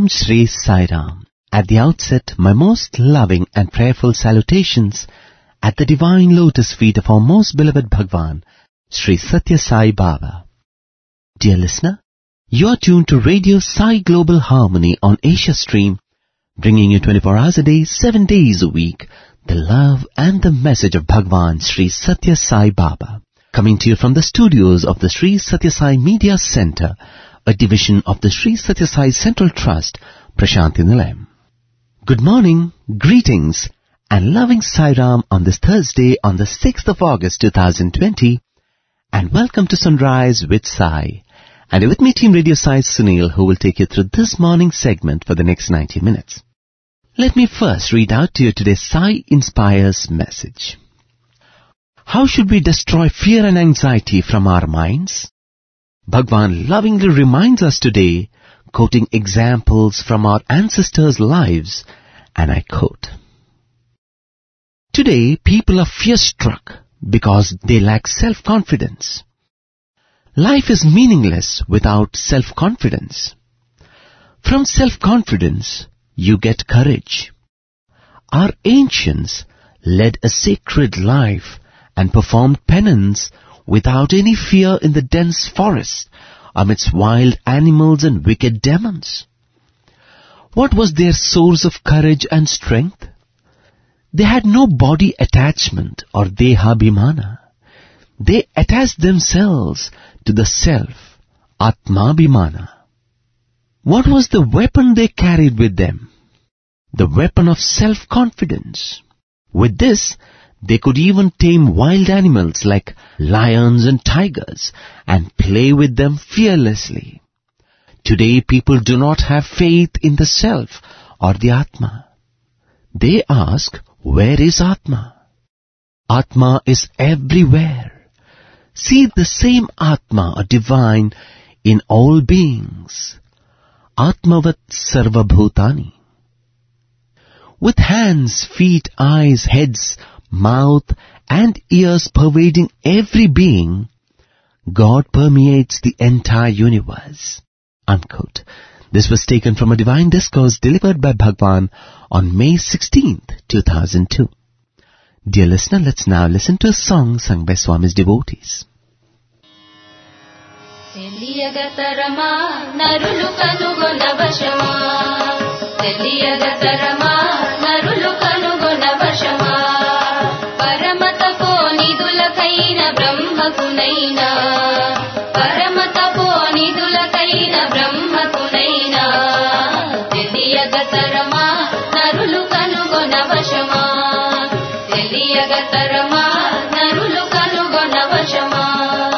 Om Shri Sai Ram. At the outset, my most loving and prayerful salutations at the divine lotus feet of our most beloved Bhagwan, Sri Satya Sai Baba. Dear listener, you are tuned to Radio Sai Global Harmony on Asia Stream, bringing you 24 hours a day, 7 days a week, the love and the message of Bhagwan Sri Satya Sai Baba. Coming to you from the studios of the Sri Satya Sai Media Center, a division of the Sri Satya Sai Central Trust, Prashanthi Nilayam. Good morning, greetings, and loving Sai Ram on this Thursday on the 6th of August 2020, and welcome to Sunrise with Sai. And with me, Team Radio Sai Sunil, who will take you through this morning's segment for the next 90 minutes. Let me first read out to you today's Sai Inspires message. How should we destroy fear and anxiety from our minds? Bhagwan lovingly reminds us today, quoting examples from our ancestors' lives, and I quote, "Today, people are fear-struck because they lack self-confidence. Life is meaningless without self-confidence. From self-confidence, you get courage. Our ancients led a sacred life and performed penance without any fear in the dense forest amidst wild animals and wicked demons. What was their source of courage and strength? They had no body attachment or dehabhimana. They attached themselves to the self, atmabhimana. What was the weapon they carried with them? The weapon of self-confidence. With this, they could even tame wild animals like lions and tigers and play with them fearlessly. Today, people do not have faith in the self or the Atma. They ask, where is Atma? Atma is everywhere. See the same Atma or divine in all beings. Atmavat sarva bhutani. With hands, feet, eyes, heads, mouth and ears pervading every being, God permeates the entire universe." Unquote. This was taken from a divine discourse delivered by Bhagwan on May 16th, 2002. Dear listener, let's now listen to a song sung by Swami's devotees. బ్రహ్మకునైనా పరమతపోనిదులకైన బ్రహ్మకునైనా తెలియగతరమా నరులు కనుగొనవశమా తెలియగతరమా నరులు కనుగొనవశమా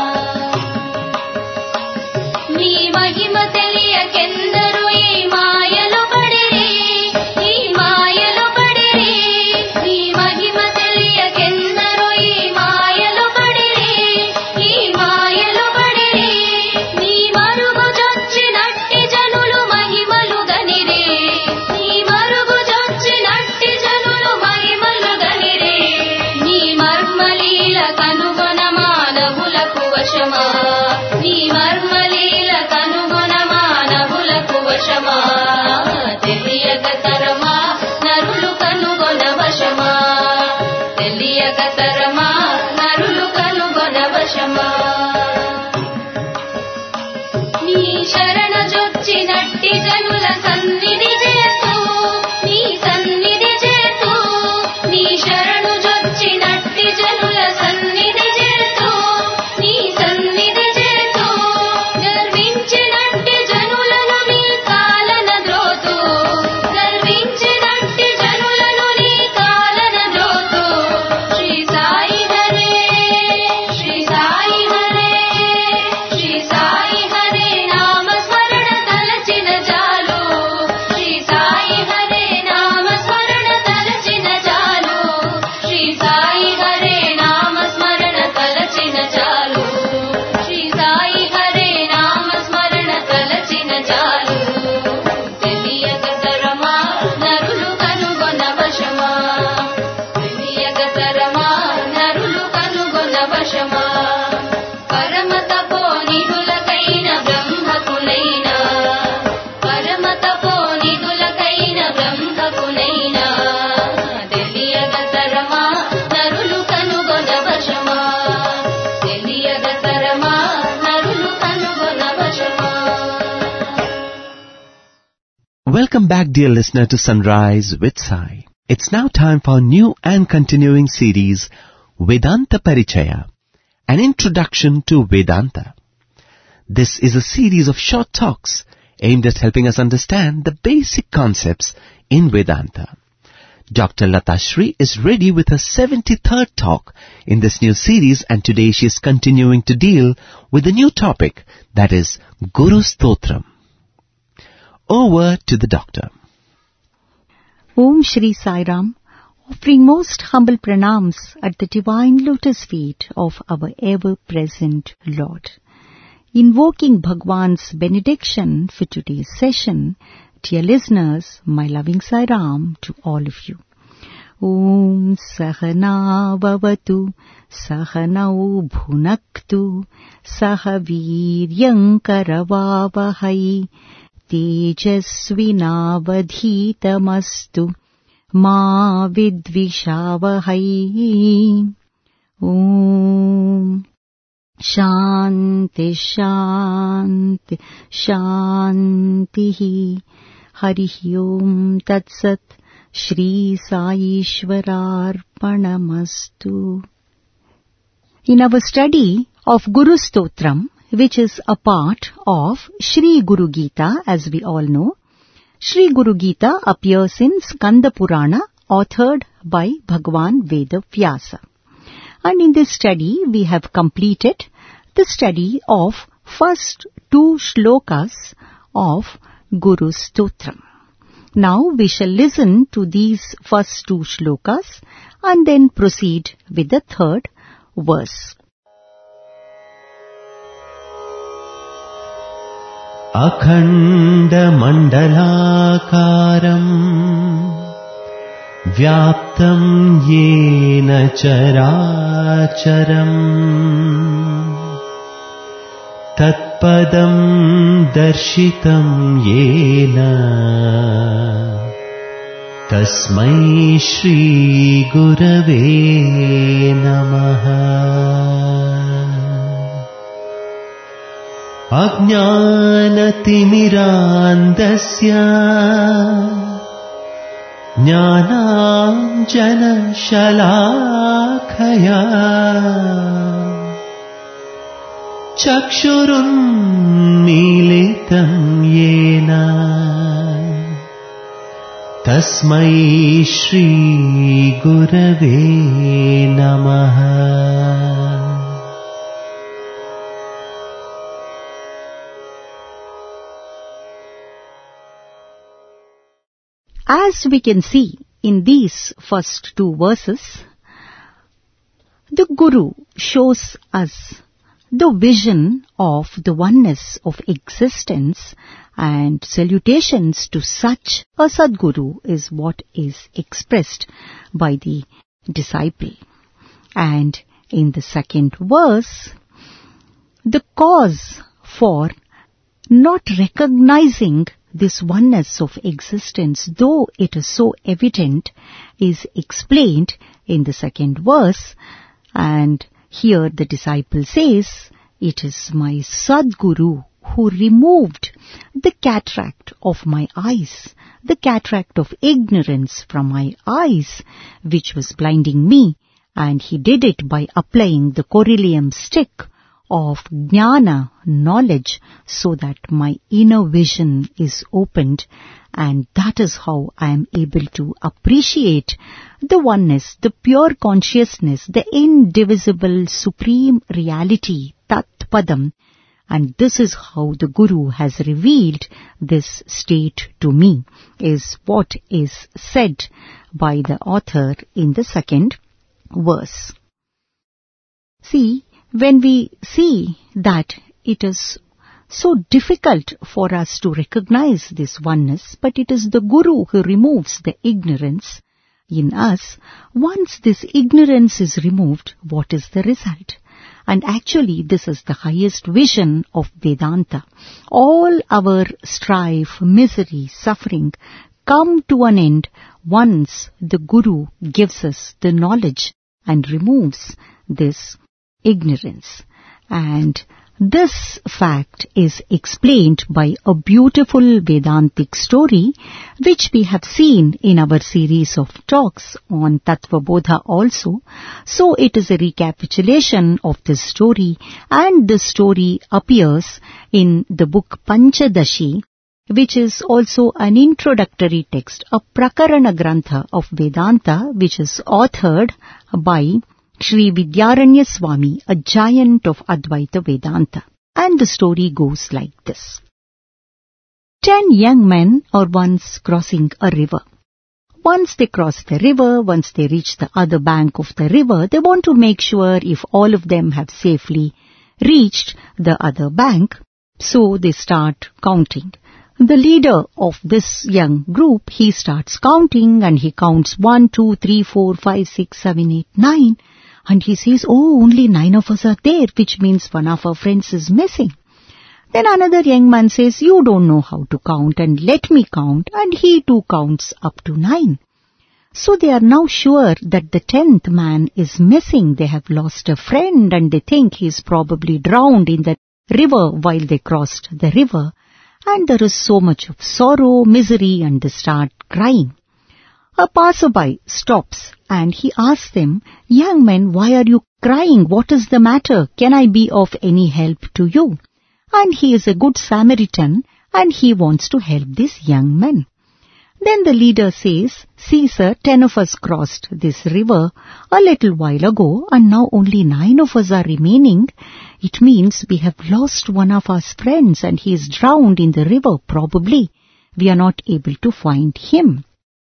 నీ మహిమ తెలియకెందరు ఈ మాయలో పడిరి ఈ మాయలో పడిరి నీ మహిమ తెలియకెందరు ఈ మాయలో పడిరి ఈ మాయలో పడిరి నీ మరుగు జొచ్చినట్టి జనులు మహిమలు గనిరి నీ మరుగు జొచ్చినట్టి జనులు మహిమలు గనిరి నీ మర్మలీల కనుగొన మానవులకు వశమా నీ మర్మలీల కనుగొన మానవులకు వశమా తెలియగతరమా నరులు కనుగొన వశమా తెలియగతరమా నరులు కనుగొన వశమా నీ శరణ జొచ్చినట్టి జనుల సన్నిధి చేతు నీ సన్నిధి చేతు నీ శరణు జొచ్చినట్టి జనుల సన్నిధి చేతు నీ సన్నిధి చేతు గర్వించినట్టి జనులను నీ కాలన ద్రోతు గర్వించినట్టి జనులను నీ కాలన ద్రోతు శ్రీ సాయి హరే శ్రీ సాయి హరే శ్రీ సాయి హరే నామ స్మరణ తలచిన చాలు Shri Welcome back, dear listener, to Sunrise with Sai. It's now time for a new and continuing series, Vedanta Parichaya, an introduction to Vedanta. This is a series of short talks aimed at helping us understand the basic concepts in Vedanta. Dr. Lata Shri is ready with her 73rd talk in this new series, and today she is continuing to deal with a new topic, that is Guru Stotram. Over to the doctor. Om Shri Sai Ram, offering most humble pranams at the divine lotus feet of our ever-present Lord. Invoking Bhagwan's benediction for today's session, dear listeners, my loving Sai Ram to all of you. Om Sahana Bhavatu Sahanau Bhunaktu Sahaviryam Karavavahai Tejasvinavadhitamastu Ma Vidvishavahai. Om Shanti Shanti Shanti. Harihi Om Tat Sat. Shri Sai Ishwararpanamastu. In our study of Guru Stotram, which is a part of Shri Guru Gita, as we all know, Shri Guru Gita appears in Skanda Purana, authored by Bhagwan Veda Vyasa. And in this study, we have completed the study of first 2 shlokas of Guru Stotram. Now we shall listen to these first 2 shlokas and then proceed with the 3rd verse. Akhanda mandalakaram vyaptam yena characharam tatpadam darshitam yena tasmai Shri Gurave Namaha. Ajnanatimmirandasya Jnananjana Shalakaya Chakshurunmilitam Yena Tasmai Shri Gurave Namaha. As we can see in these first 2 verses, the Guru shows us the vision of the oneness of existence, and salutations to such a Sadguru is what is expressed by the disciple. And in the 2nd verse, the cause for not recognizing this oneness of existence, though it is so evident, is explained in the 2nd verse. And here the disciple says, it is my Sadguru who removed the cataract of my eyes, the cataract of ignorance from my eyes, which was blinding me, and he did it by applying the coryllium stick of jnana, knowledge, so that my inner vision is opened, and that is how I am able to appreciate the oneness, the pure consciousness, the indivisible supreme reality, Tat Padam. And this is how the Guru has revealed this state to me, is what is said by the author in the 2nd verse. See, when we see that it is so difficult for us to recognize this oneness, but it is the Guru who removes the ignorance in us. Once this ignorance is removed, what is the result? And actually, this is the highest vision of Vedanta. All our strife, misery, suffering come to an end once the Guru gives us the knowledge and removes this ignorance. And This fact is explained by a beautiful Vedantic story which we have seen in our series of talks on Tattva Bodha also. So it is a recapitulation of this story, and the story appears in the book Panchadashi, which is also an introductory text, a Prakarana Grantha of Vedanta, which is authored by Sri Vidyaranya Swami, a giant of Advaita Vedanta. And the story goes like this. 10 young men are once crossing a river. Once they cross the river, once they reach the other bank of the river, they want to make sure if all of them have safely reached the other bank. So they start counting. The leader of this young group, he starts counting, and he counts 1, 2, 3, 4, 5, 6, 7, 8, 9. And he says, oh, only 9 of us are there, which means one of our friends is missing. Then another young man says, you don't know how to count, and let me count. And he too counts up to 9. So they are now sure that the 10th man is missing. They have lost a friend, and they think he is probably drowned in the river while they crossed the river. And there is so much of sorrow, misery, and they start crying. A passerby stops and he asks them, young men, why are you crying? What is the matter? Can I be of any help to you? And he is a good Samaritan and he wants to help these young men. Then the leader says, see sir, 10 of us crossed this river a little while ago and now only 9 of us are remaining. It means we have lost one of our friends and he is drowned in the river probably. We are not able to find him.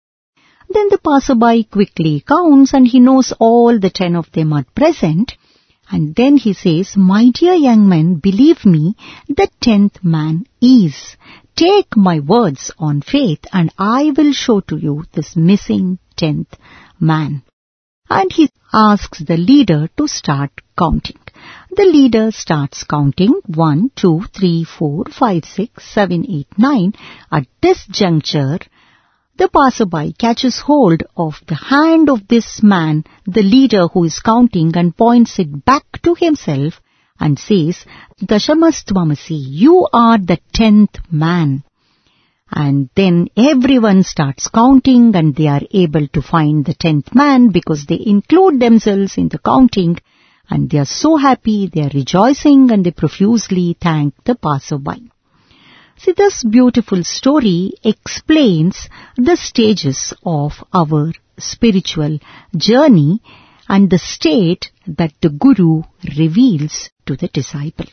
Then the passerby quickly counts and he knows all the 10 of them are present. And then he says, my dear young men, believe me, the 10th man is. Take my words on faith and I will show to you this missing 10th man. And he asks the leader to start counting. The leader starts counting 1, 2, 3, 4, 5, 6, 7, 8, 9. At this juncture, the passerby catches hold of the hand of this man, the leader who is counting, and points it back to himself and says, Dashamastvamasi, you are the 10th man. And then everyone starts counting and they are able to find the 10th man because they include themselves in the counting and they are so happy, they are rejoicing and they profusely thank the passerby. See, this beautiful story explains the stages of our spiritual journey and the state that the Guru reveals to the disciple.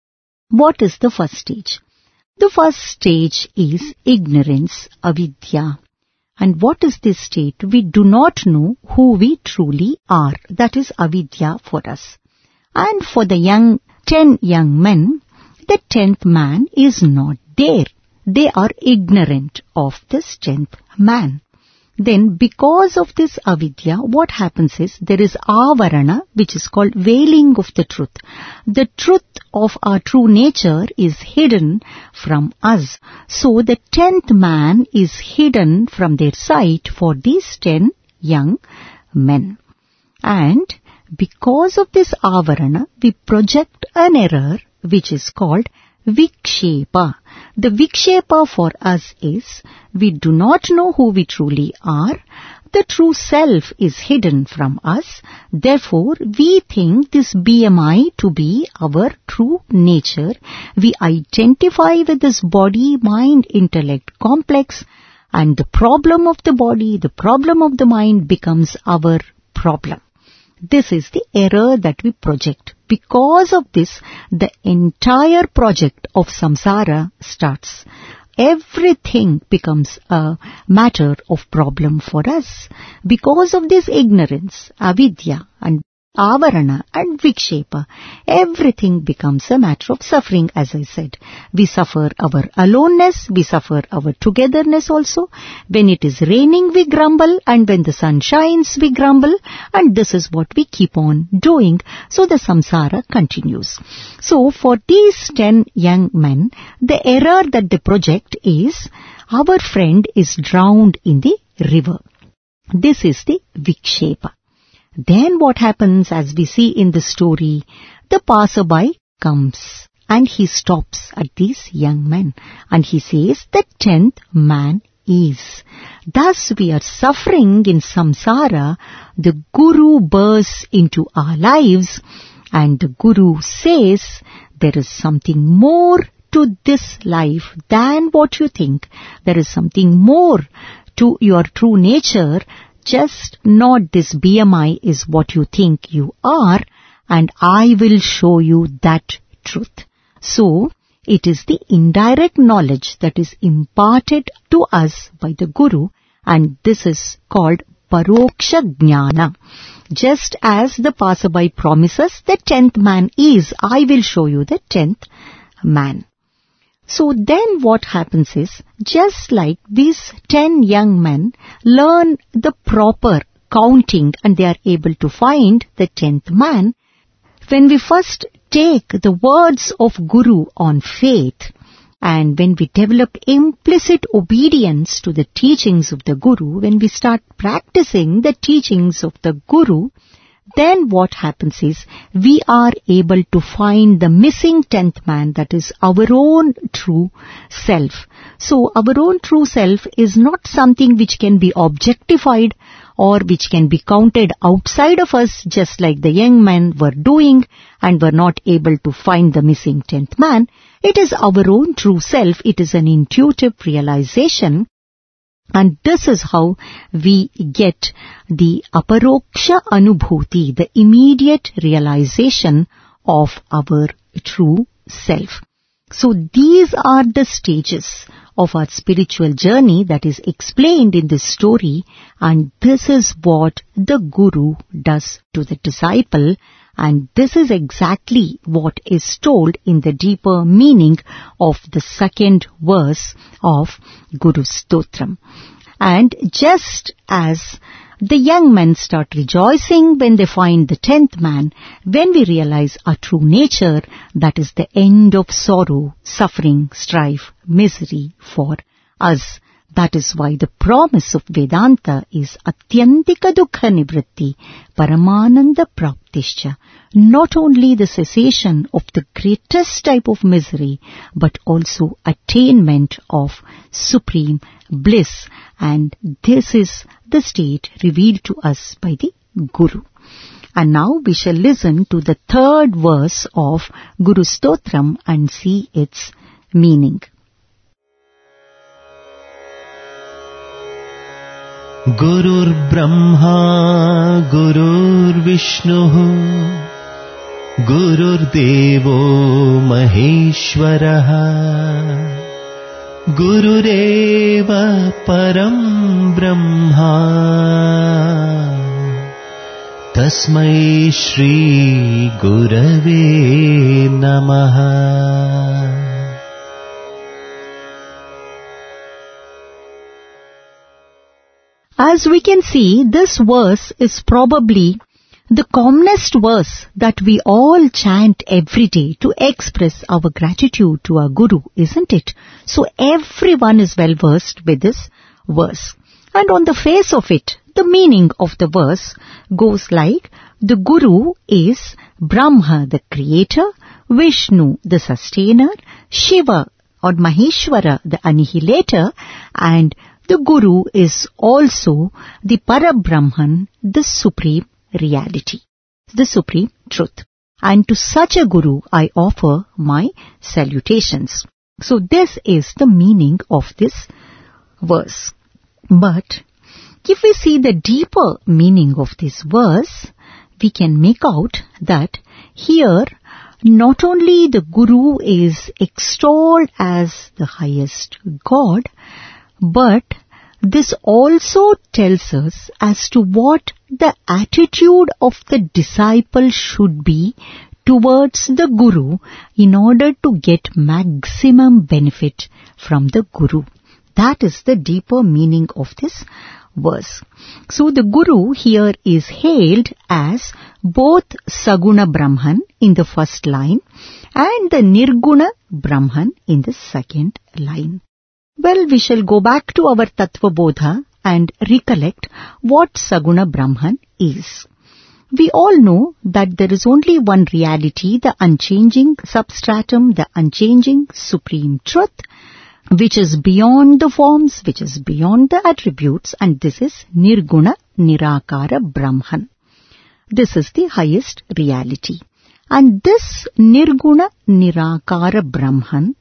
What is the first stage? The first stage is ignorance, avidya. And what is this state? We do not know who we truly are. That is avidya for us. And for the 10 young men, the 10th man is not there. They are ignorant of this 10th man. Then because of this avidya, what happens is there is avarana, which is called veiling of the truth. The truth of our true nature is hidden from us. So the 10th man is hidden from their sight for these 10 young men. And because of this avarana, we project an error which is called vikshepa. The vikshepa for us is we do not know who we truly are. The true self is hidden from us. Therefore, we think this BMI to be our true nature. We identify with this body, mind, intellect complex, and the problem of the body, the problem of the mind becomes our problem. This is the error that we project. Because of this, the entire project of samsara starts. Everything becomes a matter of problem for us. Because of this ignorance, avidya and avarana and vikshepa, everything becomes a matter of suffering, as I said. We suffer our aloneness, we suffer our togetherness also. When it is raining, we grumble, and when the sun shines, we grumble, and this is what we keep on doing. So the samsara continues. So for these 10 young men, the error that they project is, our friend is drowned in the river. This is the vikshepa. Then what happens, as we see in the story, the passerby comes and he stops at these young men and he says the 10th man is. Thus we are suffering in samsara. The Guru bursts into our lives and the Guru says there is something more to this life than what you think. There is something more to your true nature. Just not this BMI is what you think you are, and I will show you that truth. So, it is the indirect knowledge that is imparted to us by the Guru, and this is called Paroksha Jnana. Just as the passerby promises, the 10th man is, I will show you the 10th man. So then what happens is, just like these 10 young men learn the proper counting and they are able to find the 10th man, when we first take the words of Guru on faith and when we develop implicit obedience to the teachings of the Guru, when we start practicing the teachings of the Guru, then what happens is we are able to find the missing 10th man, that is our own true self. So our own true self is not something which can be objectified or which can be counted outside of us, just like the young men were doing and were not able to find the missing 10th man. It is our own true self. It is an intuitive realization. And this is how we get the aparoksha anubhuti, the immediate realization of our true self. So these are the stages of our spiritual journey that is explained in this story, and this is what the Guru does to the disciple, and this is exactly what is told in the deeper meaning of the second verse of Guru Stotram. And just as the young men start rejoicing when they find the 10th man, when we realize our true nature, that is the end of sorrow, suffering, strife, misery for us. That is why the promise of Vedanta is Atyantika Dukha Nivritti, Paramananda Praptischa. Not only the cessation of the greatest type of misery, but also attainment of supreme bliss. And this is the state revealed to us by the Guru. And now we shall listen to the third verse of Guru Stotram and see its meaning. Gurur Brahma, Gurur Vishnu, Gurur Devo Maheshwaraha, Gurureva Param Brahma, Tasmai Shri Gurave Namaha. As we can see, this verse is probably the commonest verse that we all chant every day to express our gratitude to our Guru, isn't it? So everyone is well versed with this verse. And on the face of it, the meaning of the verse goes like, the Guru is Brahma, the creator, Vishnu, the sustainer, Shiva or Maheshwara, the annihilator, and the Guru is also the Parabrahman, the supreme reality, the supreme truth. And to such a Guru I offer my salutations. So this is the meaning of this verse. But if we see the deeper meaning of this verse, we can make out that here not only the Guru is extolled as the highest God, but this also tells us as to what the attitude of the disciple should be towards the Guru in order to get maximum benefit from the Guru. That is the deeper meaning of this verse. So the Guru here is hailed as both Saguna Brahman in the first line and the Nirguna Brahman in the second line. Well, we shall go back to our Tattva Bodha and recollect what Saguna Brahman is. We all know that there is only one reality, the unchanging substratum, the unchanging supreme truth, which is beyond the forms, which is beyond the attributes, and this is Nirguna Nirakara Brahman. This is the highest reality. And this Nirguna Nirakara Brahman,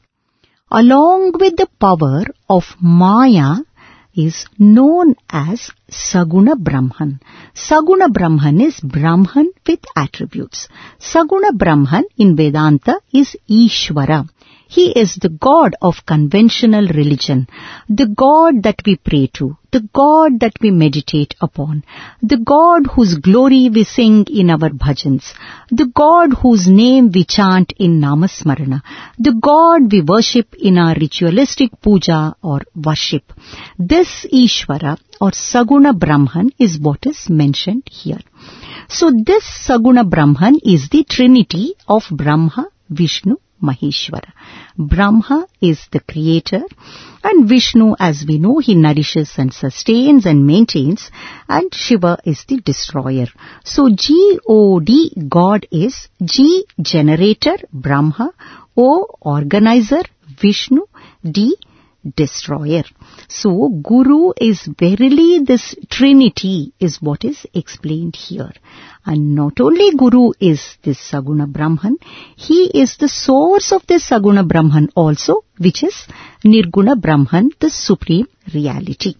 along with the power of Maya, is known as Saguna Brahman. Saguna Brahman is Brahman with attributes. Saguna Brahman in Vedanta is Ishvara. He is the God of conventional religion, the God that we pray to, the God that we meditate upon, the God whose glory we sing in our bhajans, the God whose name we chant in Namasmarana, the God we worship in our ritualistic puja or worship. This Ishvara or Saguna Brahman is what is mentioned here. So this Saguna Brahman is the trinity of Brahma, Vishnu, Maheshwara. Brahma is the creator, and Vishnu, as we know, he nourishes and sustains and maintains, and Shiva is the destroyer. So G-O-D, God is G, generator, Brahma, O, organizer, Vishnu, D, destroyer. So Guru is verily this trinity is what is explained here. And not only Guru is this Saguna Brahman, he is the source of this Saguna Brahman also, which is Nirguna Brahman, the supreme reality.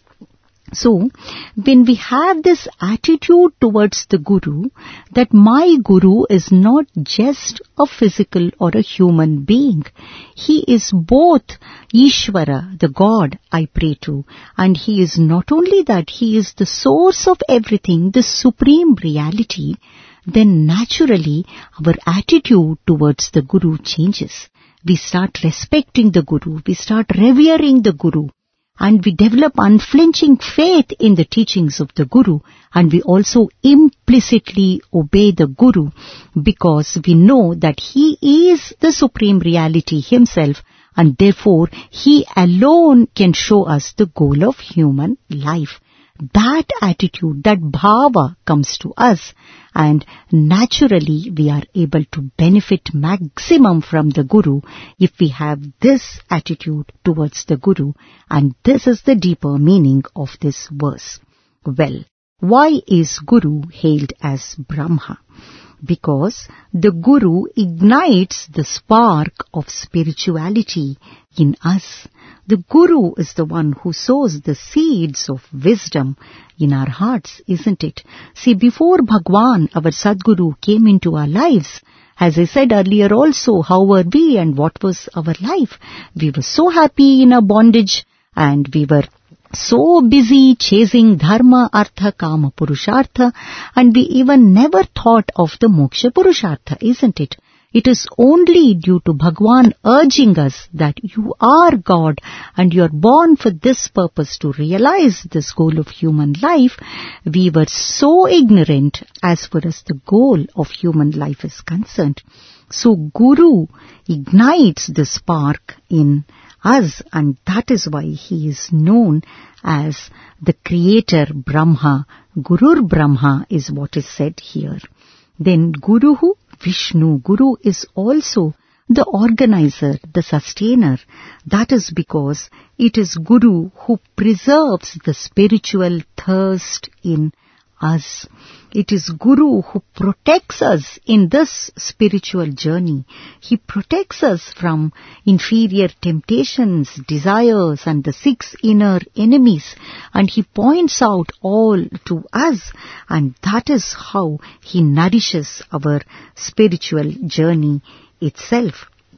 So, when we have this attitude towards the Guru, that my Guru is not just a physical or a human being. He is both Ishvara, the God I pray to, and he is not only that, he is the source of everything, the supreme reality. Then naturally, our attitude towards the Guru changes. We start respecting the Guru, we start revering the Guru, and we develop unflinching faith in the teachings of the Guru, and we also implicitly obey the Guru because we know that he is the supreme reality himself, and therefore he alone can show us the goal of human life. That attitude, that bhava comes to us, and naturally we are able to benefit maximum from the Guru if we have this attitude towards the Guru, and this is the deeper meaning of this verse. Well, why is Guru hailed as Brahma? Because the Guru ignites the spark of spirituality in us. The Guru is the one who sows the seeds of wisdom in our hearts, isn't it? See, before Bhagwan, our Sadguru, came into our lives, as I said earlier also, how were we and what was our life? We were so happy in our bondage, and we were so busy chasing dharma, artha, kama, purushartha, and we even never thought of the moksha purushartha, isn't it? It is only due to Bhagwan urging us that you are God and you are born for this purpose to realize this goal of human life. We were so ignorant as far as the goal of human life is concerned. So Guru ignites the spark in us, and that is why he is known as the creator Brahma. Gurur Brahma is what is said here. Then Guruhu Vishnu. Guru is also the organizer, the sustainer. That is because it is Guru who preserves the spiritual thirst in us. It is Guru who protects us in this spiritual journey. He protects us from inferior temptations, desires, and the 6 inner enemies, and he points out all to us, and that is how he nourishes our spiritual journey itself.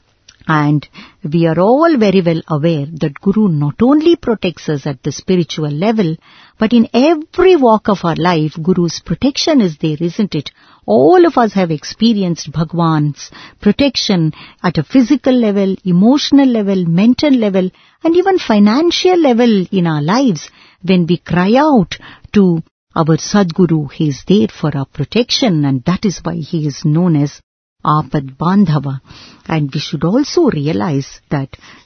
And we are all very well aware that Guru not only protects us at the spiritual level, but in every walk of our life, Guru's protection is there, isn't it? All of us have experienced Bhagwan's protection at a physical level, emotional level, mental level, and even financial level in our lives. When we cry out to our Sadguru, he is there for our protection, and that is why he is known as Apad Bandhava. And we should also realize that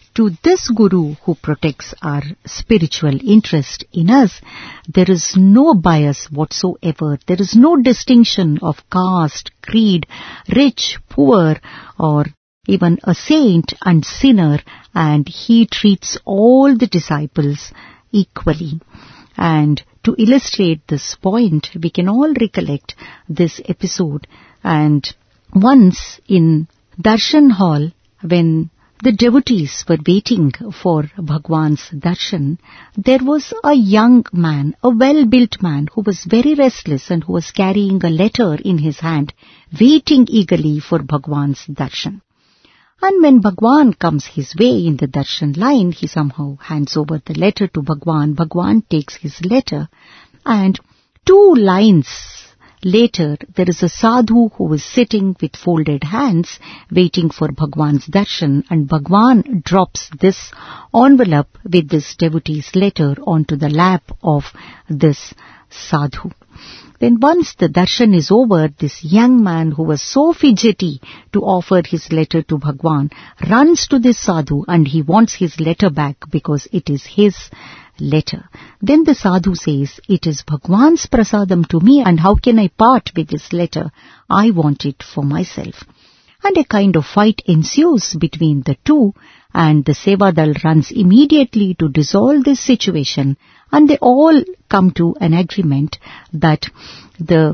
to this Guru who protects our spiritual interest in us, there is no bias whatsoever. There is no distinction of caste, creed, rich, poor, or even a saint and sinner, and he treats all the disciples equally. And to illustrate this point, we can all recollect this episode. And once in Darshan Hall, when the devotees were waiting for Bhagwan's darshan, there was a young man, a well-built man who was very restless and who was carrying a letter in his hand, waiting eagerly for Bhagwan's darshan. And when Bhagwan comes his way in the darshan line, he somehow hands over the letter to Bhagwan. Bhagwan takes his letter, and 2 lines later, there is a sadhu who is sitting with folded hands, waiting for Bhagwan's darshan, and Bhagwan drops this envelope with this devotee's letter onto the lap of this sadhu. Then once the darshan is over, this young man who was so fidgety to offer his letter to Bhagwan runs to this sadhu and he wants his letter back because it is his letter. Then the sadhu says, "It is Bhagwan's prasadam to me, and how can I part with this letter? I want it for myself." And a kind of fight ensues between the two, and the Sevadal runs immediately to dissolve this situation, and they all come to an agreement that the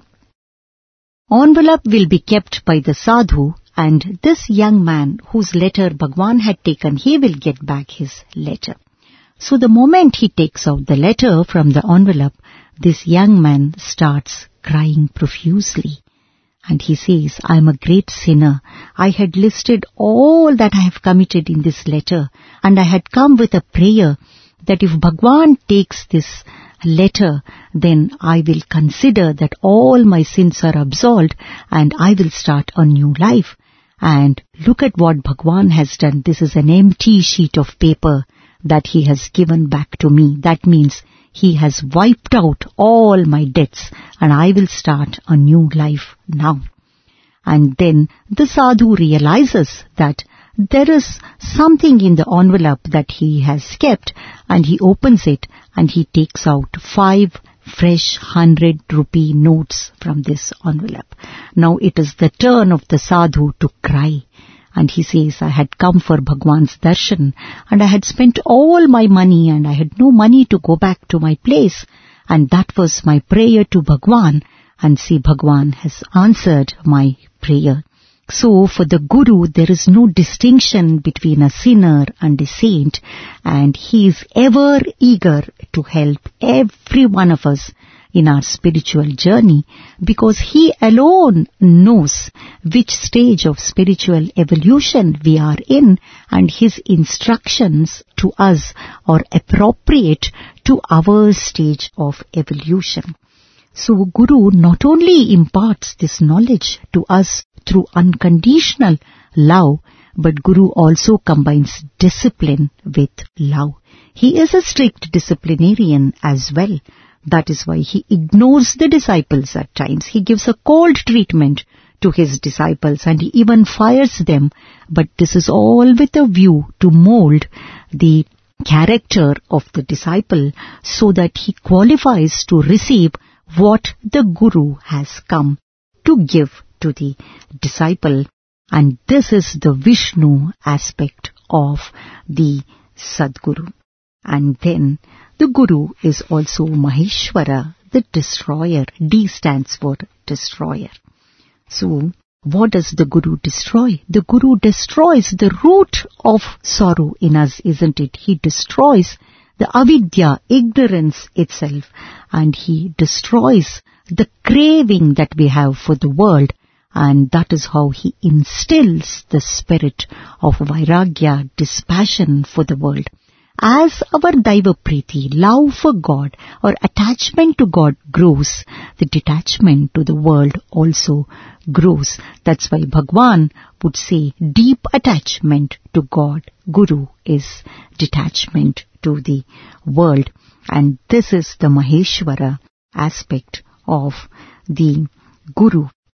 envelope will be kept by the sadhu, and this young man whose letter Bhagwan had taken, he will get back his letter. So the moment he takes out the letter from the envelope, this young man starts crying profusely. And he says, "I am a great sinner. I had listed all that I have committed in this letter, and I had come with a prayer that if Bhagwan takes this letter, then I will consider that all my sins are absolved and I will start a new life. And look at what Bhagwan has done. This is an empty sheet of paper that he has given back to me. That means he has wiped out all my debts and I will start a new life now." And then the sadhu realizes that there is something in the envelope that he has kept, and he opens it and he takes out 5 fresh 100-rupee notes from this envelope. Now it is the turn of the sadhu to cry. And he says, "I had come for Bhagwan's darshan and I had spent all my money and I had no money to go back to my place. And that was my prayer to Bhagwan. And see, Bhagwan has answered my prayer." So for the Guru, there is no distinction between a sinner and a saint, and he is ever eager to help every one of us in our spiritual journey, because he alone knows which stage of spiritual evolution we are in, and his instructions to us are appropriate to our stage of evolution. So Guru not only imparts this knowledge to us through unconditional love, but Guru also combines discipline with love. He is a strict disciplinarian as well. That is why he ignores the disciples at times. He gives a cold treatment to his disciples and he even fires them. But this is all with a view to mold the character of the disciple so that he qualifies to receive what the Guru has come to give to the disciple. And this is the Vishnu aspect of the Sadguru. And then the Guru is also Maheshwara, the destroyer. D stands for destroyer. So what does the Guru destroy? The Guru destroys the root of sorrow in us, isn't it? He destroys the avidya, ignorance itself, and he destroys the craving that we have for the world, and that is how he instills the spirit of vairagya, dispassion for the world. As our Daiva Priti, love for God or attachment to God grows, the detachment to the world also grows. That's why Bhagwan would say deep attachment to God. Guru is detachment to the world. And this is the Maheshwara aspect of the Guru.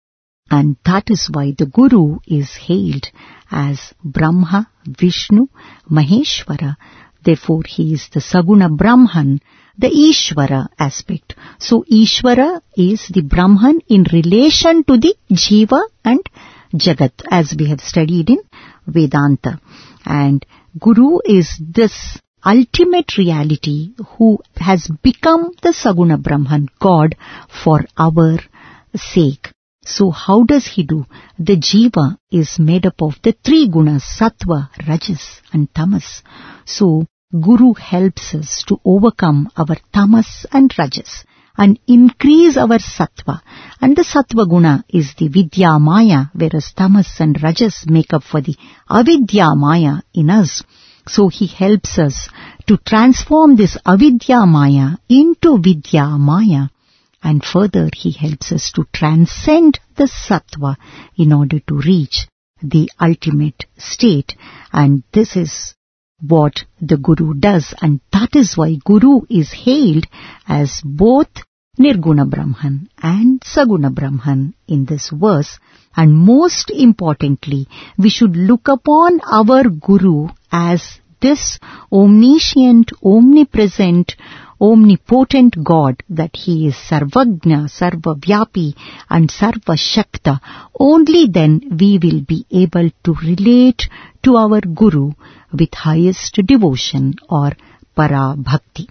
And that is why the Guru is hailed as Brahma, Vishnu, Maheshwara. Therefore, he is the Saguna Brahman, the Ishvara aspect. So, Ishvara is the Brahman in relation to the Jiva and Jagat, as we have studied in Vedanta. And Guru is this ultimate reality who has become the Saguna Brahman, God, for our sake. So how does he do? The Jiva is made up of the three gunas, Sattva, Rajas and Tamas. So Guru helps us to overcome our Tamas and Rajas and increase our Sattva. And the Sattva guna is the Vidya Maya, whereas Tamas and Rajas make up for the Avidya Maya in us. So he helps us to transform this Avidya Maya into Vidya Maya. And further, he helps us to transcend the Sattva in order to reach the ultimate state. And this is what the Guru does. And that is why Guru is hailed as both Nirguna Brahman and Saguna Brahman in this verse. And most importantly, we should look upon our Guru as this omniscient, omnipresent, omnipotent God, that he is Sarvagna, Sarvavyapi and Sarvashakta. Only then we will be able to relate to our Guru with highest devotion or para bhakti.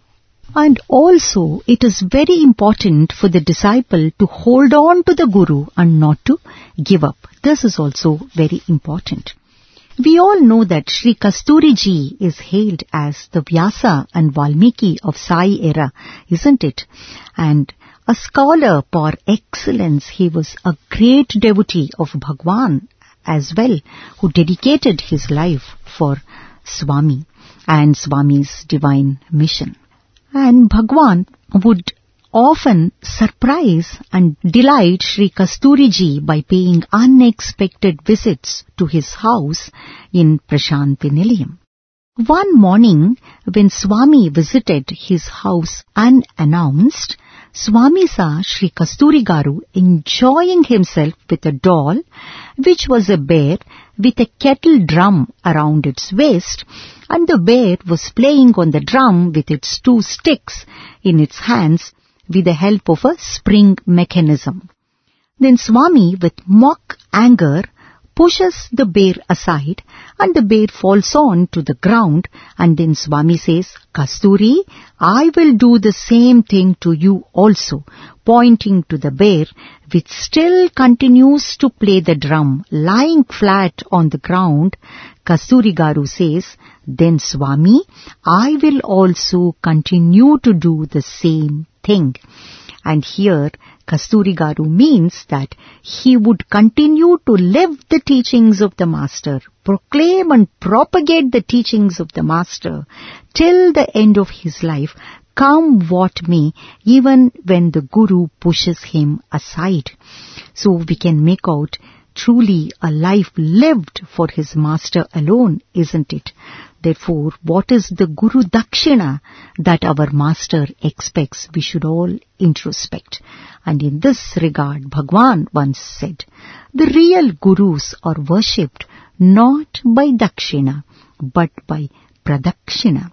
And also it is very important for the disciple to hold on to the Guru and not to give up. This is also very important. We all know that Sri Kasturi Ji is hailed as the Vyasa and Valmiki of Sai era, isn't it? And a scholar par excellence, he was a great devotee of Bhagwan as well, who dedicated his life for Swami and Swami's divine mission. And Bhagwan would often surprise and delight Sri Kasturi Ji by paying unexpected visits to his house in Prashanti Nilayam. One morning, when Swami visited his house unannounced, Swami saw Sri Kasturi Garu enjoying himself with a doll, which was a bear with a kettle drum around its waist, and the bear was playing on the drum with its two sticks in its hands with the help of a spring mechanism. Then Swami, with mock anger, pushes the bear aside and the bear falls on to the ground, and then Swami says, "Kasturi, I will do the same thing to you also," pointing to the bear which still continues to play the drum lying flat on the ground. Kasturi Garu says, "Then Swami, I will also continue to do the same thing." And here Kasturi Garu means that he would continue to live the teachings of the Master, proclaim and propagate the teachings of the Master till the end of his life, come what may, even when the Guru pushes him aside. So we can make out truly a life lived for his Master alone, isn't it? Therefore, what is the Guru Dakshina that our Master expects? We should all introspect. And in this regard, Bhagwan once said, the real Gurus are worshipped not by Dakshina, but by Pradakshina,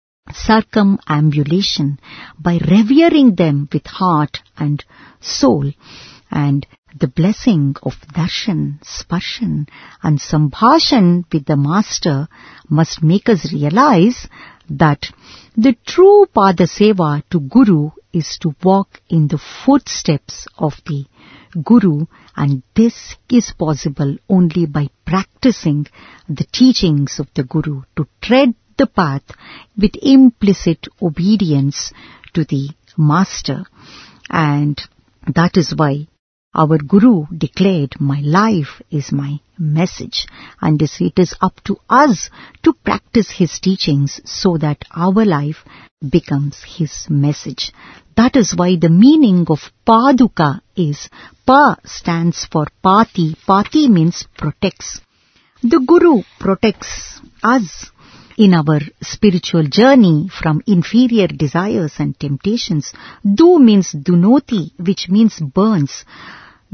circumambulation, by revering them with heart and soul. And the blessing of darshan, sparshan and sambhashan with the Master must make us realize that the true Pada Seva to Guru is to walk in the footsteps of the Guru, and this is possible only by practicing the teachings of the Guru, to tread the path with implicit obedience to the Master. And that is why our Guru declared, "My life is my message," and it is up to us to practice his teachings so that our life becomes his message. That is why the meaning of Paduka is, Pa stands for Pati. Pati means protects. The Guru protects us in our spiritual journey from inferior desires and temptations. Du means Dunoti, which means burns.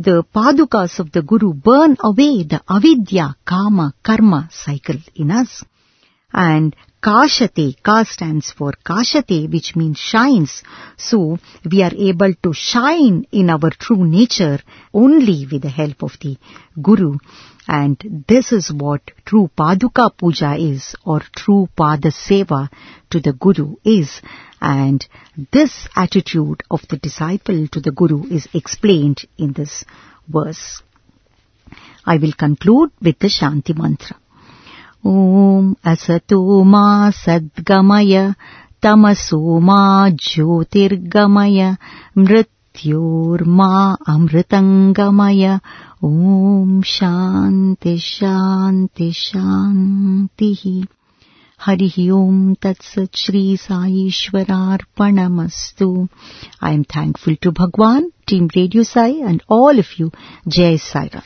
the padukas of the Guru burn away the avidya, kama, karma cycle in us. And kashate, ka stands for kashate, which means shines. So we are able to shine in our true nature only with the help of the Guru. And this is what true Paduka Puja is, or true Pada Seva to the Guru is. And this attitude of the disciple to the Guru is explained in this verse. I will conclude with the Shanti Mantra. Om Asato Ma Sadgamaya Tamaso Ma Jyotirgamaya Mrityorma Amritangamaya. Om Shanti Shanti Shanti. Harihi Om Tat Sat Shri Sai Ishwararpanamastu. I am thankful to Bhagwan, Team Radio Sai, and all of you. Jai Sai Ram.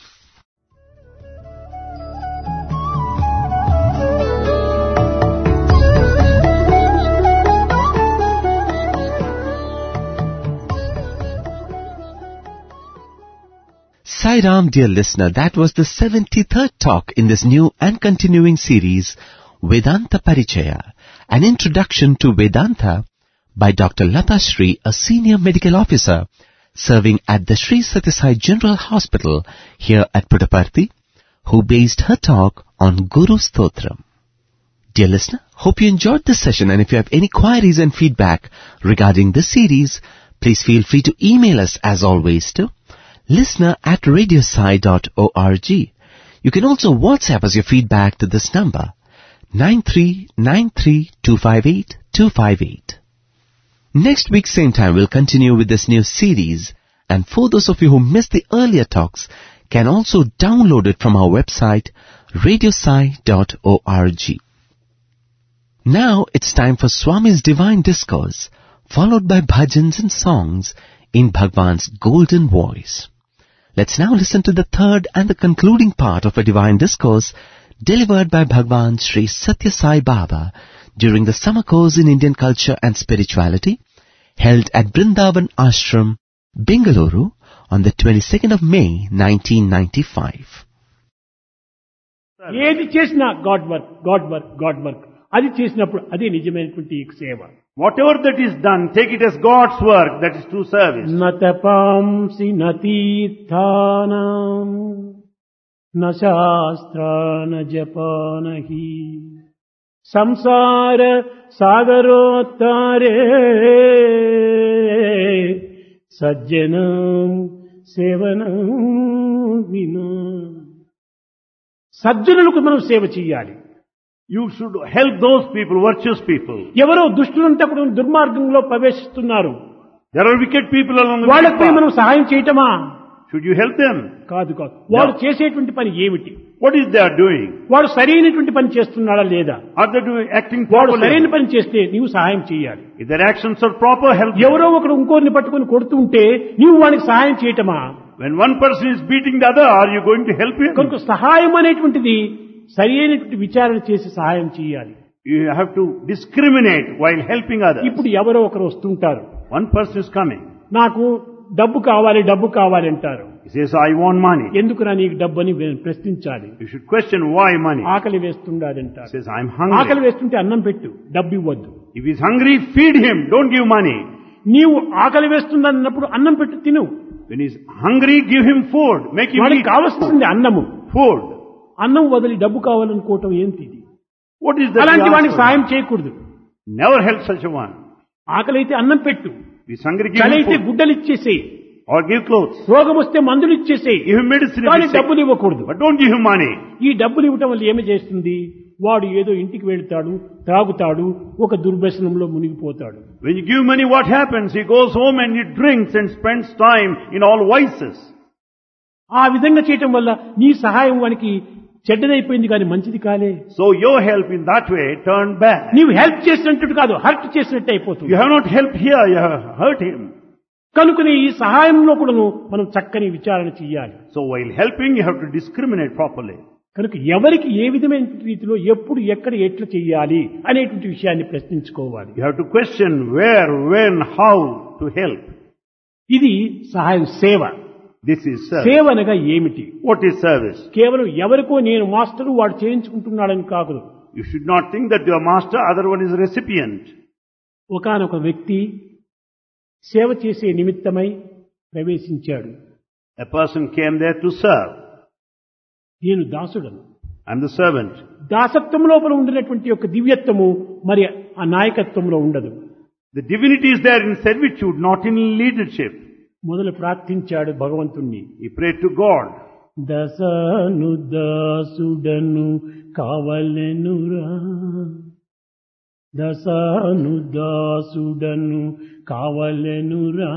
Sai Ram, dear listener, that was the 73rd talk in this new and continuing series, Vedanta Parichaya, an introduction to Vedanta by Dr. Lata Shri, a senior medical officer serving at the Sri Sathya Sai General Hospital here at Puttaparthi, who based her talk on Guru Stotram. Dear listener, hope you enjoyed this session, and if you have any queries and feedback regarding this series, please feel free to email us as always to listener@radiosai.org. You can also WhatsApp us your feedback to this number, 9393258258. Next week, same time, we'll continue with this new series, and for those of you who missed the earlier talks, can also download it from our website, radiosai.org. Now it's time for Swami's Divine Discourse, followed by bhajans and songs in Bhagwan's golden voice. Let's now listen to the third and the concluding part of a divine discourse delivered by Bhagwan Sri Sathya Sai Baba during the summer course in Indian culture and spirituality held at Brindavan Ashram, Bengaluru on the 22nd of May, 1995. ఏది చేసినా God work God work God work, అది చేసినప్పుడు అదే నిజమైనటువంటి సేవ. Whatever that is done, take it as God's work, that is true service. నతపాంసి నతీర్థానాం న శాస్త్రాన జపానహి సంసార సాగరోత్తారే సజ్జనం సేవనం వినా. సజ్జనులకు మనం సేవ చెయ్యాలి. You should help those people, virtuous people. ఎవరో దుష్టులంతా కూడా దుర్మార్గంలో ప్రవేశిస్తున్నారు. There are wicked people along the వాళ్ళపై మనం path. సహాయం చేయటమా? Should you help them? కాదు కాదు. వాడు చేసేటువంటి పని ఏమిటి? What is they are doing? వాడు సరైనటువంటి పని చేస్తున్నాడా లేదా? Are they doing acting వాడు properly? సరైన పని చేస్తే నీవు సహాయం చేయాలి. If their actions are proper, help them. ఎవరో ఒకడు ఇంకోరిని పట్టుకొని కొడుతుంటే నీవు వానికి సహాయం చేయటమా? When one person is beating the other, are you going to help him? కనుక సహాయం అనేటువంటిది సరైనటువంటి విచారణ చేసి సహాయం చేయాలి. You have to discriminate while helping others. ఇప్పుడు ఎవరో ఒకరు వస్తుంటారు, One person is coming. నాకు డబ్బు కావాలి డబ్బు కావాలి అంటారు. He says, I want money. ఎందుకురా నీకు డబ్బు అని ప్రశ్నించాలి. You should question why money. ఆకలి He వేస్తుండాలంటారు. says, I'm ఆకలి hungry. వేస్తుంటే అన్నం పెట్టు, డబ్బు ఇవ్వద్దు. If he's hungry, feed him. Don't give money. నీవు ఆకలి వేస్తుందన్నప్పుడు అన్నం పెట్టు, తిను. When he's hungry, give him food. Make him వాడికి eat కావలసింది అన్నము. food. అన్నం వదిలి డబ్బు కావాలనుకోవటం ఏంటిది? What is that? అలాంటి you వాడికి ask for? సాయం చేయకూడదు. Never help such a one. ఆకలి అయితే అన్నం పెట్టు, If he's hungry, give చలి him అయితే food. గుడ్డలు ఇచ్చేసేయి, Or give clothes. రోగం వస్తే మందులు ఇచ్చేసేయి, Give him medicine if కానీ he's sick. డబ్బులు ఇవ్వకూడదు. But don't give him money. ఈ డబ్బులు ఇవ్వటం వల్ల ఏమి చేస్తుంది? వాడు ఏదో ఇంటికి వెళ్తాడు, త్రాగుతాడు, ఒక దుర్వ్యసనంలో మునిగిపోతాడు. When you give money, what happens? He goes home and he drinks and spends time in all vices. ఆ విధంగా చేయటం వల్ల నీ సహాయం వానికి చెడ్డదైపోయింది కానీ మంచిది కాలే. So your help in that way turned bad. నీవు హెల్ప్ చేసినట్టు కాదు, హర్ట్ చేసినట్టు అయిపోతుంది. You have not helped here, you have hurt him. కనుకనే ఈ సహాయంలో కూడా మనం చక్కని విచారణ చెయ్యాలి. So while helping, you have to discriminate properly. కనుక ఎవరికి ఏ విధమైన రీతిలో ఎప్పుడు ఎక్కడ ఎట్లా చెయ్యాలి అనేటువంటి విషయాన్ని ప్రశ్నించుకోవాలి. You have to question where, when, how to help. ఇది సహాయం సేవ. This is service. సేవ అనగా ఏమిటి? What is service? కేవలం ఎవరికో నేను మాస్టరు వాడు చేయించుకుంటున్నాడని కాదు. You should not think that you are master, other one is recipient. ఒకానొక వ్యక్తి సేవ చేసే నిమిత్తమై ప్రవేశించాడు. A person came there to serve. నేను దాసుడను. I'm the servant. దాసత్వం లోపల ఉండినటువంటి యొక్క దివ్యత్వము మరి ఆ నాయకత్వంలో ఉండదు. The divinity is there in servitude, not in leadership. మొదలు ప్రార్థించాడు భగవంతుణ్ణి. He prayed to God. దసను దాసుడను కావలెనురా, దసను దాసుడను కావలెనురా,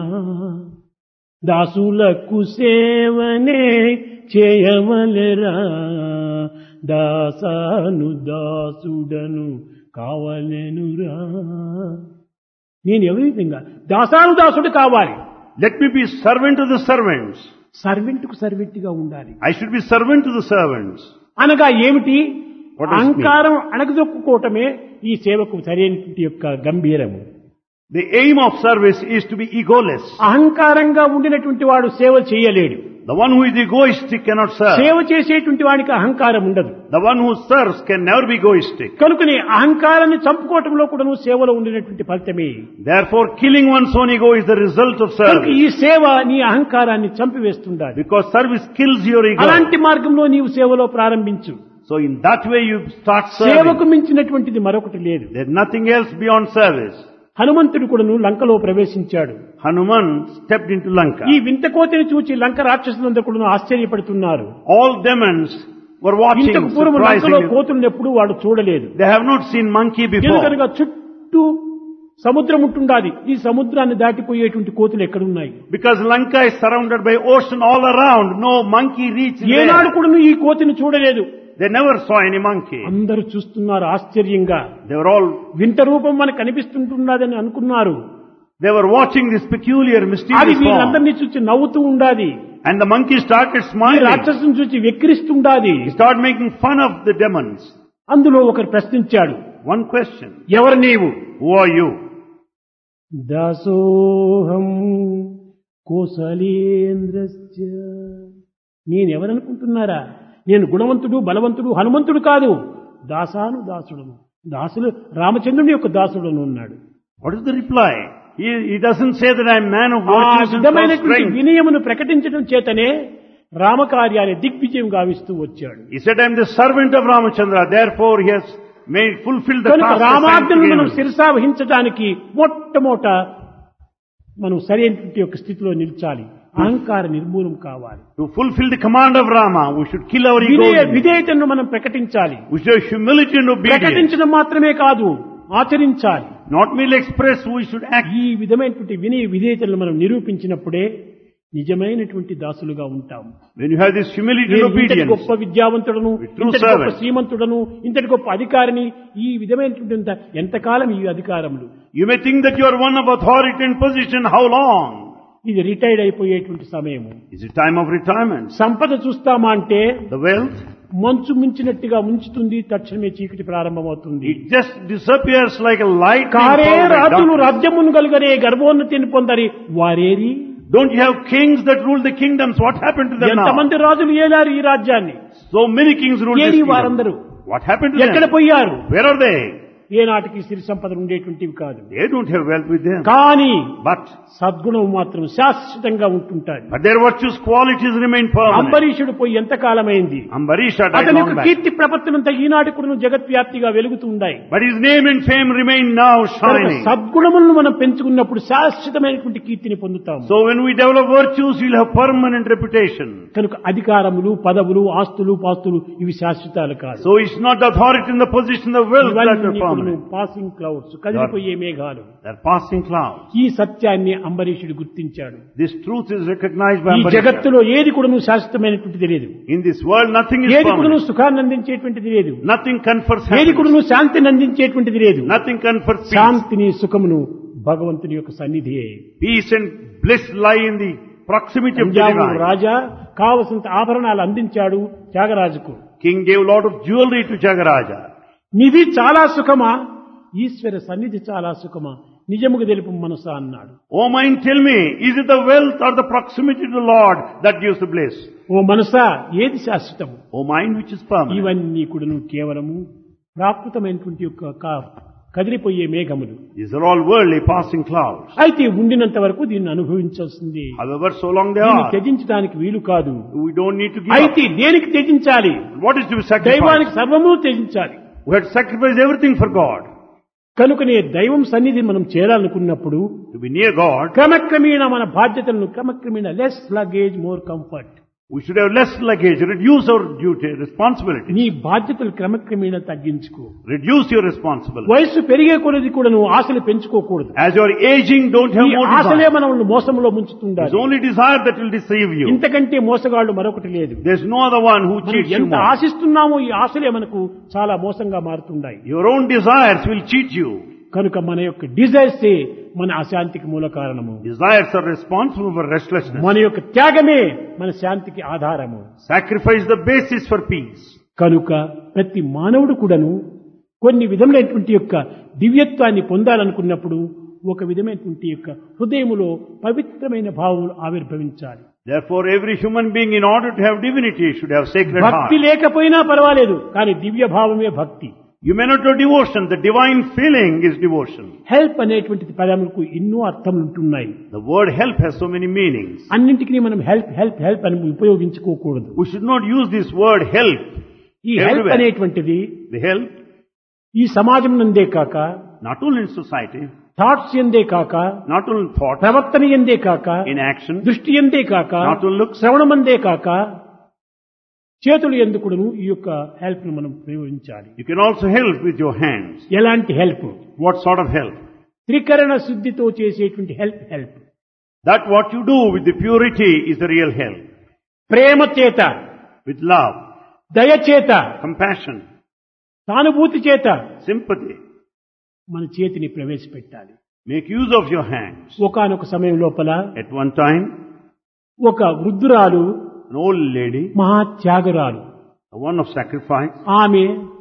దాసులకు సేవనే చేయవలెరా, దాసను దాసుడను కావలెనురా. నేను ఎవరి విధంగా దాసాను దాసుడు కావాలి. Let me be servant to the servants. సర్వెంట్కు సర్వెంట్గా ఉండాలి. I should be servant to the servants. అనగా ఏమిటి? What does it mean? అహంకారం అణగదొక్కుకోవటమే ఈ సేవకు సరైనటువంటి యొక్క గంభీరము. The aim of service is to be egoless. అహంకారంగా ఉండినటువంటి వాడు సేవ చేయలేడు. The one who is egoistic cannot serve. సేవ చేసేటువంటి వాడికి అహంకారం ఉండదు. The one who serves can never be egoistic. కనుకనే అహంకారాన్ని చంపుకోవటంలో కూడా సేవలో ఉండినటువంటి ఫలితమే. Therefore, killing one's own ego is the result of కనుక service. ఈ సేవ నీ అహంకారాన్ని చంపివేస్తుండాలి. Because service kills your ego. అలాంటి మార్గంలో నీవు సేవలో ప్రారంభించు. So in that way you start సేవకు serving. మించినటువంటిది మరొకటి లేదు. There's nothing else beyond service. హనుమంతుడు కూడాను లంకలో ప్రవేశించాడు. Hanuman stepped into Lanka. ఈ వింత కోతిని చూచి లంక రాక్షసులందరూ కూడా ఆశ్చర్యపడుతున్నారు. All demons were watching ఇంతకు పూర్వం లంకలో surprisingly. కోతులను ఎప్పుడు వాడు చూడలేదు. They have not seen monkey before. ఎందుకనగా చుట్టూ సముద్రం ఉంటుండాలి. ఈ సముద్రాన్ని దాటిపోయేటువంటి కోతులు ఎక్కడున్నాయి? Because Lanka is surrounded by ocean all around. No monkey reached ఏనాడు there. కూడా ఈ కోతిని చూడలేదు. They never saw any monkey. అందరూ చూస్తున్నారు ఆశ్చర్యంగా. They were all, వింత రూపం మనకు కనిపిస్తుంటున్నదని అనుకున్నారు. they were watching this peculiar అది mysterious form. వీళ్ళందరినీ చూసి నవ్వుతూ ఉండాలి. And the monkey started ఈ smiling. రాక్షసుని చూసి వెక్కిరిస్తుండాలి. He started making fun of the demons. అందులో ఒకరు ప్రశ్నించాడు, One question. ఎవరు నీవు? Who are you? దాసోహం కోసలేంద్రస్య. నేనెవరనుకుంటున్నారా? నేను గుణవంతుడు బలవంతుడు హనుమంతుడు కాదు. దాసాను దాసుడను. దాసులు రామచంద్రుని యొక్క దాసుడను అన్నాడు. What is the reply? He doesn't say that I am man of ఆ virtues and విధమైనటువంటి strength. వినయమును ప్రకటించడం చేతనే రామకార్యాన్ని దిగ్విజయం గావిస్తూ వచ్చాడు. He said, I am the servant of Ramachandra. Therefore, he has fulfilled the కనుక task assigned రామాజ్ఞను to మనం him. శిరసా వహించడానికి మొట్టమొదట మనం సరైనటువంటి యొక్క స్థితిలో నిల్చాలి. అహంకార నిర్మూలం కావాలి. To fulfill the command of Rama, we should kill our ego. విధేయతను మనం ప్రకటించాలి. We should have humility and obedience. ప్రకటించడం మాత్రమే కాదు, ఆచరించాలి. Not merely express, we should act. ఈ విధమైనటువంటి వినయ విధేయతలను మనం నిరూపించినప్పుడే నిజమైనటువంటి దాసులుగా ఉంటాము. When you have this humility and నేను ఇంతటి obedience, గొప్ప విద్యావంతుడను, true ఇంతటి గొప్ప servant. శ్రీమంతుడను, ఇంతటి గొప్ప అధికారిని, ఈ విధమైనటువంటి ఎంతకాలం ఈ అధికారములు? you may think that you are one of authority and position. How long? ఇది రిటైర్డ్ అయిపోయేటువంటి సమయము. Is it time of retirement? సంపద చూస్తామా అంటే The wealth, మంచు మించినట్టుగా ముంచుతుంది, తక్షణమే చీకటి ప్రారంభమవుతుంది. it just disappears like a light. కారే రాజులు రాజ్యమును గలుగరే గర్భోన్నతిని పొందరి వారేరి. Don't you have kings that rule the kingdoms? What happened to them now? ఎంతమంది రాజులు ఏలారు ఈ రాజ్యాన్ని? So many kings rule this eri kingdom. వారందరూ What happened to ఎక్కడ them? పోయారు? Where are they? ఏనాటికి సిరి సంపదలు ఉండేటువంటివి కాదు. They don't have wealth with them. కానీ But సద్గుణం మాత్రం శాశ్వతంగా ఉంటుంటాయి. their virtues, qualities remain permanent. అంబరీషుడు పోయి ఎంతకాలమైంది? Ambarisha died అతని long యొక్క back. కీర్తి ప్రపత్తులంతా ఈనాటి కూడా జగత్వ్యాప్తిగా వెలుగుతూ ఉన్నాయి. But his name and fame remain now కనుక shining. సద్గుణములను మనం పెంచుకున్నప్పుడు శాశ్వతమైనటువంటి కీర్తిని పొందుతాము. So when we develop virtues, we'll have permanent reputation. కనుక అధికారములు, పదవులు, ఆస్తులు, పాస్తులు ఇవి శాశ్వతాలు కాదు. So it's not the authority and the position, the wealth that are permanent. Passing clouds, కదిలిపోయే మేఘాలు. They're passing clouds. ఈ సత్యాన్ని అంబరీషుడు గుర్తించాడు. This truth is recognized by ఈ Ambarisha. జగత్తులో ఏది కూడా శాశ్వతమైనటువంటిది లేదు. In this world, nothing is ఏది కూడా permanent. సుఖాన్ని అందించేటువంటిది లేదు. Nothing confers ఏది happiness. కూడా శాంతిని అందించేటువంటిది లేదు. Nothing confers peace. శాంతిని సుఖమును భగవంతుని యొక్క సన్నిధియే. Peace and bliss lie in the proximity of the Punjab divine. రాజా కావలసినంత ఆభరణాలు అందించాడు త్యాగరాజుకు. King gave a lot of jewelry to Tyagaraja. నిధి చాలా సుఖమా, ఈశ్వర సన్నిధి చాలా సుఖమా, నిజముగా తెలుపు మనసా అన్నాడు. O mind, tell me, is it the wealth or the proximity to the Lord that gives the bliss? ఓ మనసా ఏది శాశ్వతము? O mind which is permanent. ఇవన్నీ కూడా కేవలము ప్రాకృతమైనటువంటి యొక్క కదిలిపోయే మేఘములు. These are all worldly passing clouds. అయితే ఉండినంత వరకు దీన్ని అనుభవించాల్సింది. However, so long they దీన్ని are, త్యజించడానికి వీలు కాదు. we don't need to give అయితే up. దేనికి త్యజించాలి? What is to be sacrificed? దైవానికి సర్వము త్యజించాలి. We had sacrificed everything for God. కనుకనే దైవం సన్నిధి మనం చేరాలనుకున్నప్పుడు To be near God, క్రమక్రమేణా మన బాధ్యతలను క్రమక్రమేణా less luggage more comfort. we should have less luggage, reduce our duty, responsibility. నీ బాధ్యతలు క్రమక్రమేణా తగ్గించుకో. Reduce your responsibility. వయస్సు పెరిగే కొలది కూడా నువ్వు ఆశలు పెంచుకోకూడదు. As you are aging, don't have ఈ more ఆశలే desire. మనల్ని మోసంలో It's ముంచుతుండాలి. only desire that will deceive you. ఇంతకంటే మోసగాళ్ళు మరొకటి లేదు. There's no other one who మనం cheats you ఎంత more. ఆశిస్తున్నామో ఈ ఆశలే మనకు చాలా మోసంగా మారుతుండాయి. Your own desires will cheat you. కనుక మన యొక్క డిజైర్సే మన అశాంతికి మూల కారణము. Desires are responsible for restlessness. మన యొక్క త్యాగమే మన శాంతికి ఆధారము. Sacrifice the basis for peace. కనుక ప్రతి మానవుడు కూడాను కొన్ని విధములైనటువంటి యొక్క దివ్యత్వాన్ని పొందాలనుకున్నప్పుడు ఒక విధమైనటువంటి యొక్క హృదయములో పవిత్రమైన భావములు ఆవిర్భవించాలి. Therefore, every human being, in order to have divinity, should have sacred heart. భక్తి లేకపోయినా పర్వాలేదు, కానీ దివ్య భావమే భక్తి. You may not know devotion. The divine feeling is devotion. Help అనేటువంటి పదములకు ఎన్నో అర్థములు ఉంటున్నాయి. The word help has so many meanings. అన్నింటికి మనం హెల్ప్ హెల్ప్ హెల్ప్ అని ఉపయోగించుకోకూడదు. We should not use this word help. ఈ హెల్ప్ everywhere. అనేటువంటిది The help, ఈ సమాజం నందే కాక, not only in society, thoughts ఎందే కాక, not only thought, ప్రవర్తన ఎందే కాక, in action, దృష్టి ఎందే కాక, not only looks, శ్రవణమందే కాక, చేతులు ఎందుకును ఈ యొక్క హెల్ప్ ను మనం ప్రయోగించాలి. you can also help with your hands. ఎలాంటి help? What sort of help? త్రికరణ శుద్ధితో చేసేటువంటి help. That what you do with the purity is the real help. ప్రేమ చేత, With love, దయ చేత, compassion, సానుభూతి చేత sympathy. మన చేతిని ప్రవేశపెట్టాలి. Make use of your hands. ఒకానొక సమయం లోపల At one time, ఒక వృద్ధురాలు, an old lady, మహాత్యాగురాలు, one of sacrifice, ఆమె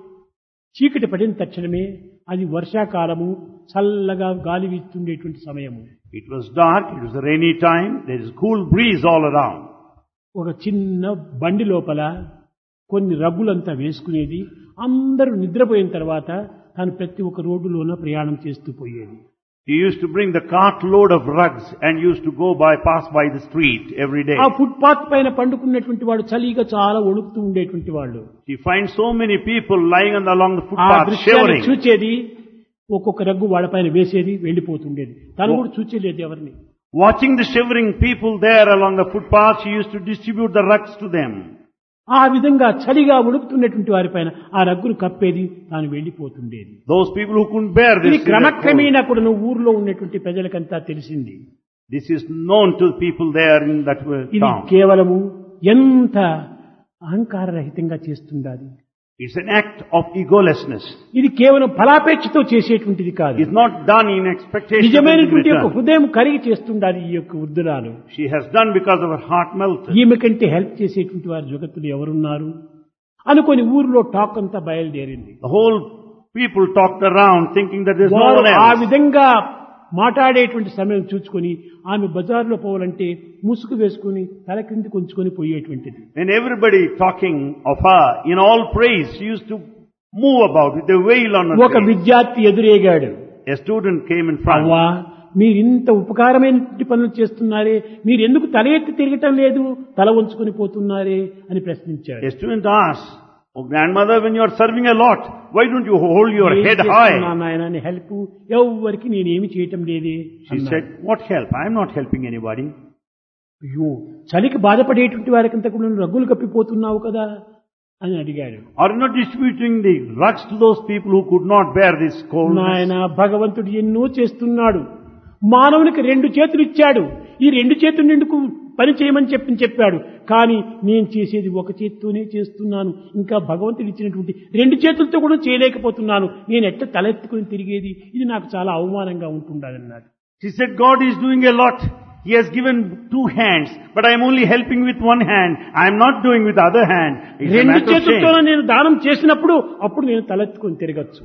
చీకటి పడిన తక్షణమే, అది వర్షాకాలము, చల్లగా గాలి వీస్తుండేటువంటి సమయము, it was dark, it was a rainy time, there is cool breeze all around. ఒక చిన్న బండి లోపల కొన్ని రగ్గులంతా వేసుకునేది. అందరూ నిద్రపోయిన తర్వాత తను ప్రతి ఒక్క రోడ్డులోన ప్రయాణం చేస్తూ పోయేది. He used to bring the cart load of rugs and used to pass by the street every day. ఆ ఫుట్పాత్ పైన పండుకున్నటువంటి వాడు చలిగా చాలా వణుకుతూ ఉండేటువంటి వాళ్ళు. He finds so many people lying along the ఆ footpath దృశ్యాన్ని shivering. చూచేది, ఒక్కొక్క రగ్గు వాళ్ళపైన వేసేది, వెళ్లిపోతుండేది. తను కూడా చూచేలేదు ఎవరిని. Watching the shivering people there along the footpath, he used to distribute the rugs to them. ఆ విధంగా చలిగా ఉడుకుతున్నటువంటి వారిపైన ఆ రగ్గును కప్పేది, తాను వెళ్లిపోతుండేది. Those people who couldn't bear ఇది this. క్రమక్రమేణా కూడా ఊర్లో ఉన్నటువంటి ప్రజలకంతా తెలిసింది. This is known to people there in that ఇది town. కేవలము ఎంత అహంకార రహితంగా చేస్తుండాలి. It's an act of egolessness. ఇది కేవలం ఫలాపేక్షతో చేసేటువంటిది కాదు. It's not done in expectation of నిజమైనటువంటి యొక్క return. హృదయం కరిగి చేస్తుండాలి ఈ యొక్క వృద్ధురాలు. She has done because of her heart melted. ఈమె కంటే హెల్ప్ చేసేటువంటి వారు జగత్తులో ఎవరున్నారు అనుకొని ఊరిలో టాక్ అంతా బయలుదేరింది. The whole people talked around thinking that there's no వారు one ఆ else. విధంగా మాట్లాడేటువంటి సమయం చూసుకొని ఆమె బజార్లో పోవాలంటే ముసుగు వేసుకుని తల కింది కొంచుకొని పోయేటువంటిది. When everybody talking of her in all praise, she used to move about with a veil on her ఒక face. విద్యార్థి ఎదురేగాడు. A student came in front. అవ్వా, మీరు ఇంత ఉపకారమైన పనులు చేస్తున్నారే, మీరు ఎందుకు తల ఎత్తి తిరగటం లేదు, తల వంచుకొని పోతున్నారే అని ప్రశ్నించాడు. A student asked, "Oh grandmother, when you are serving a lot, why don't you hold your head high?" నాయన హెల్ప్ ఎవరికి నేనేమి చేయటం లేదే. She said, "What help? I am not helping anybody." అయ్యో, చలికి బాధపడేటువంటి వారికంతా కూడా నువ్వు రగ్గులు కప్పిపోతున్నావు కదా అని అడిగాడు. Are you not distributing the rugs to those people who could not bear this coldness? నాయన, భగవంతుడు ఎన్నో చేస్తున్నాడు. మానవునికి 2 చేతులు ఇచ్చాడు. ఈ 2 చేతులు నిండుకు పని చేయమని చెప్పాడు. కానీ నేను చేసేది ఒక చేత్తోనే చేస్తున్నాను. ఇంకా భగవంతుడు ఇచ్చినటువంటి 2 చేతులతో కూడా చేయలేకపోతున్నాను. నేను ఎట్లా తలెత్తుకుని తిరిగేది? ఇది నాకు చాలా అవమానంగా ఉంటుందన్నాడు. She said, "God is doing a lot. He has given 2 hands, but I am only helping with 1 hand. I am not doing with the other hand. It's a 2 matter of చేతులతో shame." నేను దానం చేసినప్పుడు అప్పుడు నేను తలెత్తుకుని తిరగచ్చు.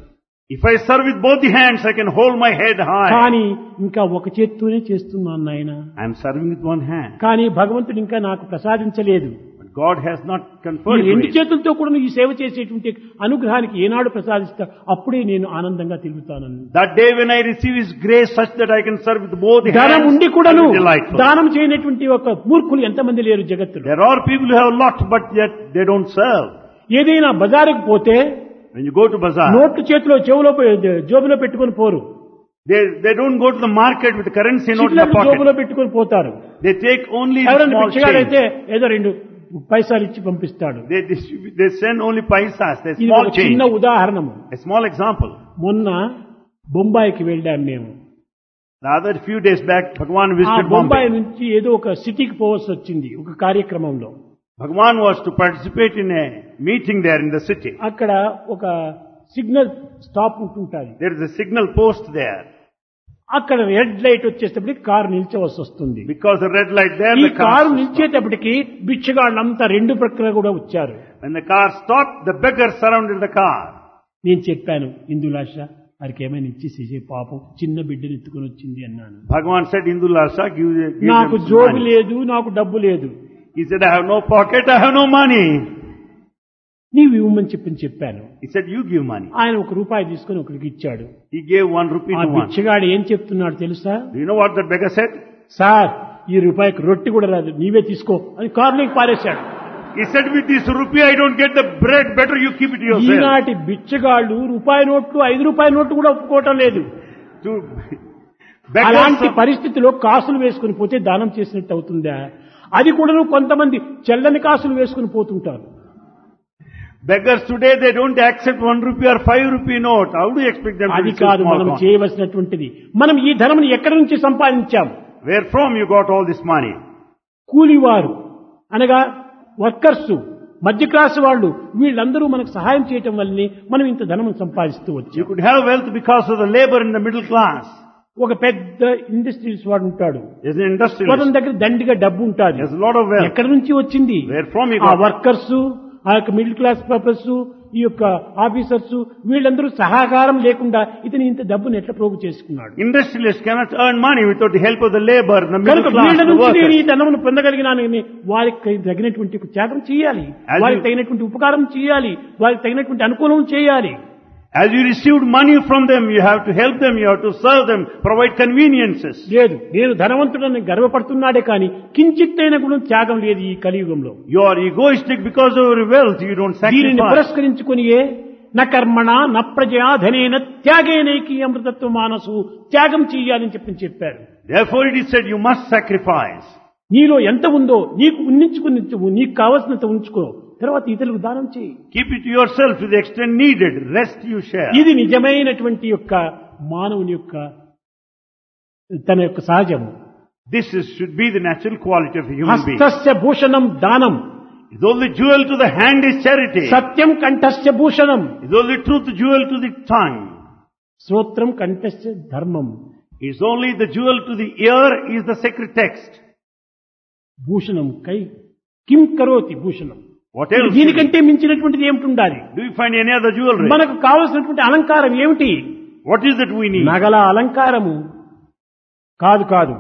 If I serve with both the hands, I can hold my head high. కానీ ఇంకా ఒక చేత్తోనే చేస్తున్నాను నాయన. I am serving with one hand. కానీ భగవంతుడు ఇంకా నాకు ప్రసాదించలేదు. But God has not ఈ conferred రెండు grace. చేతులతో కూడా ఈ సేవ చేసేటువంటి అనుగ్రహానికి ఏనాడు ప్రసాదిస్తా అప్పుడే నేను ఆనందంగా తిరుగుతానని. That day when I receive His grace such that I can serve with both the దానం hands, ఉండి I కూడాను will be delightful. దానం చేయనటువంటి ఒక మూర్ఖులు ఎంతమంది లేరు జగత్తులో. There are people who have a lot, but yet they don't serve. ఏదైనా బజారుకు పోతే When you go to bazaar, నోట్లు చేతిలో చెవులో జోబులో పెట్టుకొని పోరు. they don't go to the market with the currency note in the చిల్లర జోబులో pocket. పెట్టుకొని పోతారు. They take only the ఎవరైనా small పిచ్చగాడైతే change. ఏదో 2 పైసలు ఇచ్చి పంపిస్తాడు. They send only paisas, they ఇది small ఒక చిన్న change. ఉదాహరణము. A small example. మొన్న బొంబాయికి వెళ్ళాం మేము. The other few days back, Bhagwan ఆ visited బొంబాయి Bombay. నుంచి ఏదో ఒక సిటీకి పోవాల్సి వచ్చింది ఒక కార్యక్రమంలో. Bhagwan was to participate in a meeting there in the city. అక్కడ ఒక సిగ్నల్ స్టాప్ ఉంటుంటుంది. There is a signal post there. అక్కడ రెడ్ లైట్ వచ్చేటప్పటికి కారు నిల్చవలసి వస్తుంది. Because the red light there, ఈ the car కారు stopped. నిల్చేటప్పటికి బిచ్చగాళ్ళంతా 2 ప్రక్కల కూడా వచ్చారు. When the car stopped, the beggars surrounded the car. నేను చెప్పాను ఇందులాష వారికి ఏమైనా ఇచ్చేసేసే పాపం చిన్న బిడ్డను ఎత్తుకొని వచ్చింది అన్నాను. Bhagwan said, Indulasa, give నాకు them some జోబు money. లేదు, నాకు డబ్బు లేదు. He said, I have no pocket, I have no money. నీవు ఇవ్వమని చెప్పాను. He said, you give money. ఆయన ₹1 తీసుకొని ఒకరికి ఇచ్చాడు. He gave 1 rupee ఆ to one. బిచ్చగాడు ఏం చెప్తున్నాడు తెలుసా? Do you know what that beggar said? Sir ఈ రూపాయికి రొట్టి కూడా రాదు, నీవే తీసుకో అని కారులోకి పారేశాడు. He said, with this rupee I don't get the bread, better you keep it yourself. ఈనాటి బిచ్చగాళ్ళు రూపాయి నోట్లు ₹5 నోట్లు కూడా ఒప్పుకోవటం లేదు. To beggars అలాంటి of- పరిస్థితిలో కాసులు వేసుకుని పోతే దానం చేసినట్టు అవుతుందా? అది కూడా కొంతమంది చెల్లని కాసులు వేసుకుని పోతుంటారు. beggars today, they don't accept 1 rupee or 5 rupee note. How do you expect them to అది receive కాదు small మనం coin? చేయవలసినటువంటిది. మనం ఈ ధనం ఎక్కడి నుంచి సంపాదించాం? Where from you got all this money? కూలివారు అనగా వర్కర్స్, మధ్య క్లాస్ వాళ్ళు, వీళ్ళందరూ మనకు సహాయం చేయటం వల్లనే మనం ఇంత ధనం సంపాదిస్తూ వచ్చాం. You could have wealth because of the labor in the middle class. ఒక పెద్ద ఇండస్ట్రీస్ వాడు ఉంటాడు, There's an industrialist. అతని దగ్గర దండిగా డబ్బు ఉంటుంది. There's a lot of wealth. ఎక్కడి నుంచి వచ్చింది? Where from you ఆ got? వర్కర్స్, ఆ యొక్క మిడిల్ క్లాస్ పీపుల్స్, ఈ యొక్క ఆఫీసర్స్, వీళ్ళందరూ సహకారం లేకుండా ఇతని ఇంత డబ్బును ఎట్లా ప్రోగు చేసుకున్నాడు? Industrialists cannot earn money without the help of the labor, the middle కనుక class, వీళ్ళ the నుంచి నేను ఈ workers. ధనమును పొందగలిగినానని వారికి తగినటువంటి త్యాగం చేయాలి, As వారికి you- తగినటువంటి ఉపకారం చేయాలి, వారికి తగినటువంటి అనుకూలం చేయాలి. As you received money from them, you have to help them, you have to serve them, provide conveniences. లేదు, నేను ధనవంతుడని గర్వపడుతున్నాడే కానీ కించిత్తైన కూడా త్యాగం లేదు ఈ కలియుగంలో. You are egoistic because of your wealth, you don't దీనిని sacrifice. పురస్కరించుకునియే న కర్మణ న ప్రజా ధనేన త్యాగేనైకి అమృతత్వ మానసు, త్యాగం చెయ్యాలని చెప్పారు. Therefore it is said you must sacrifice. నీలో ఎంత ఉందో నీకు ఉన్నించుకుని నీకు కావలసినంత ఉంచుకో, తర్వాత ఇతరులకు దానం చేయి. Keep it to yourself to the extent needed, rest you share. ఇది నిజమైనటువంటి యొక్క మానవుని యొక్క తన యొక్క సహజము. Should be the natural quality of a human being. హస్తస్య Bhushanam దానం, It's only jewel to the hand is charity. Satyam కంఠస్య Bhushanam, It's only truth jewel to the tongue. శ్రోత్రం కంఠస్య ధర్మం. It's only the jewel to the ear is the sacred text. Bhushanam కై కిం కరోతి Bhushanam. What else? దీనికంటే మించినటువంటిది ఏమిటి ఉండాలి? Do you find any other jewelry? మనకు కావలసినటువంటి అలంకారం ఏమిటి? What is that we need? నగల అలంకారము కాదు కాదు,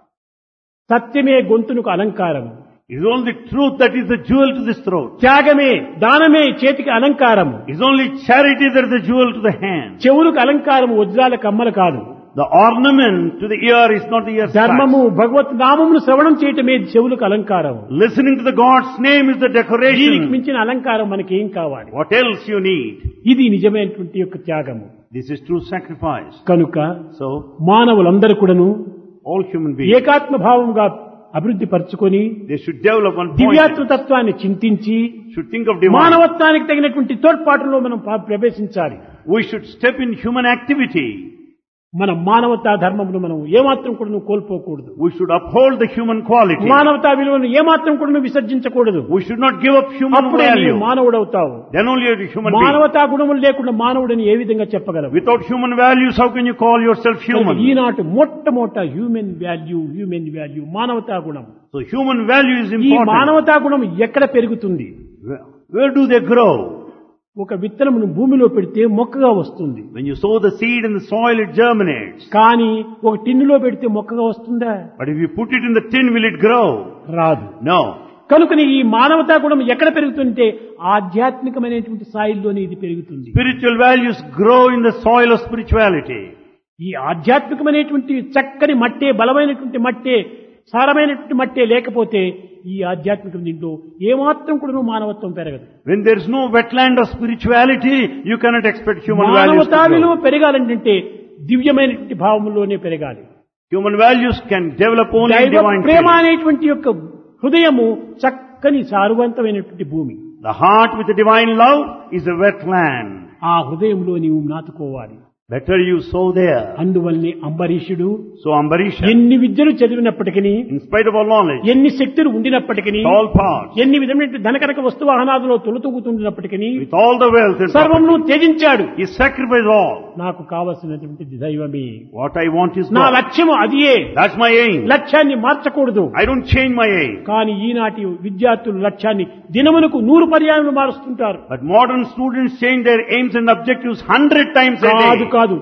సత్యమే గొంతునకు అలంకారం. It's only truth that is the jewel to this throat. త్యాగమే దానమే చేతికి అలంకారము. It's only charity that is the jewel to the hand. చెవులకు అలంకారము వజ్రాల కమ్మలు కాదు. The ornament to the ear is not the ear ధర్మము భగవత్ నామమును శ్రవణం చేయటమే చెవులకు అలంకారం. Listening to the God's name is the దీనికి decoration. మించిన అలంకారం మనకేం కావాలి? What else you need? ఇది నిజమైనటువంటి యొక్క త్యాగము. This is true sacrifice. కనుక So, మానవులందరూ కూడాను all human beings, ఏకాత్మ భావంగా అభివృద్ధి పరుచుకొని they should develop one point. దివ్యాత్మ తత్వాన్ని చింతించి Should think of divine. మానవత్వానికి తగినటువంటి తోడ్పాటులో మనం ప్రవేశించాలి. We should step in human activity. మన మానవతా ధర్మమును మనం ఏమాత్రం కూడా కోల్పోకూడదు. We should uphold the human quality. మానవతా విలువను ఏమాత్రం కూడా విసర్జించకూడదు. We should not give up human అప్పుడే నీవు value. మానవుడవుతావు. Then only a human being. మానవతా గుణములు లేకుండా మానవుడని ఏ విధంగా చెప్పగలవు? Without human values, how can you call yourself human? ఈనాటి మొట్టమొదట హ్యూమన్ వాల్యూ మానవతా గుణం. So human value is ఈ important. మానవతా గుణం ఎక్కడ పెరుగుతుంది? Where do they grow? ఒక విత్తనమును భూమిలో పెడితే మొక్కగా వస్తుంది. When you sow the seed in the soil, it germinates. కానీ ఒక టిన్నులో పెడితే మొక్కగా వస్తుందా? But if you put it in the tin, will it grow? రాదు. No. కనుకని ఈ మానవతా గుణం ఎక్కడ పెరుగుతుంటే ఆధ్యాత్మికమైనటువంటి స్థాయిలోనే ఇది పెరుగుతుంది. Spiritual values grow in the soil of spirituality. ఈ ఆధ్యాత్మికమైనటువంటి చక్కని మట్టే, బలమైనటువంటి మట్టే, సారమైనటువంటి మట్టే లేకపోతే ఈ ఆధ్యాత్మిక దీంట్లో ఏమాత్రం కూడా మానవత్వం పెరగదు. When there is no wetland of spirituality, you cannot expect human values to మానవతా విలువ grow. పెరగాలంటే దివ్యమైనటువంటి భావంలోనే పెరగాలి. Human values can develop only in దైవ divine ప్రేమ feeling. అనేటువంటి యొక్క హృదయము చక్కని సారవంతమైనటువంటి భూమి. The heart with the divine love is a wetland. ఆ హృదయంలో నీవు నాటుకోవాలి. Better you sow there. అందువల్లనే అంబరీషుడు So Ambarisha, ఎన్ని విద్యలు చదివినప్పటికీ, in spite of all knowledge, ఎన్ని శక్తులు ఉండినప్పటికీ, all powers, ఎన్ని విధమైన ధనకనక వస్తువాహనాదులో తొలుతూగుతుండినప్పటికీ with all the wealth and సర్వమును property, త్యజించాడు. he sacrificed all. నాకు కావలసినటువంటి దైవమే, What I want is నా God. లక్ష్యము అదియే. That's my aim. లక్ష్యాన్ని మార్చకూడదు. I don't change my aim. కానీ ఈనాటి విద్యార్థులు లక్ష్యాన్ని దినమునకు 100 పర్యాయములు మారుస్తుంటారు. But modern students change their aims and objectives 100 times a కాదు day. కాదు,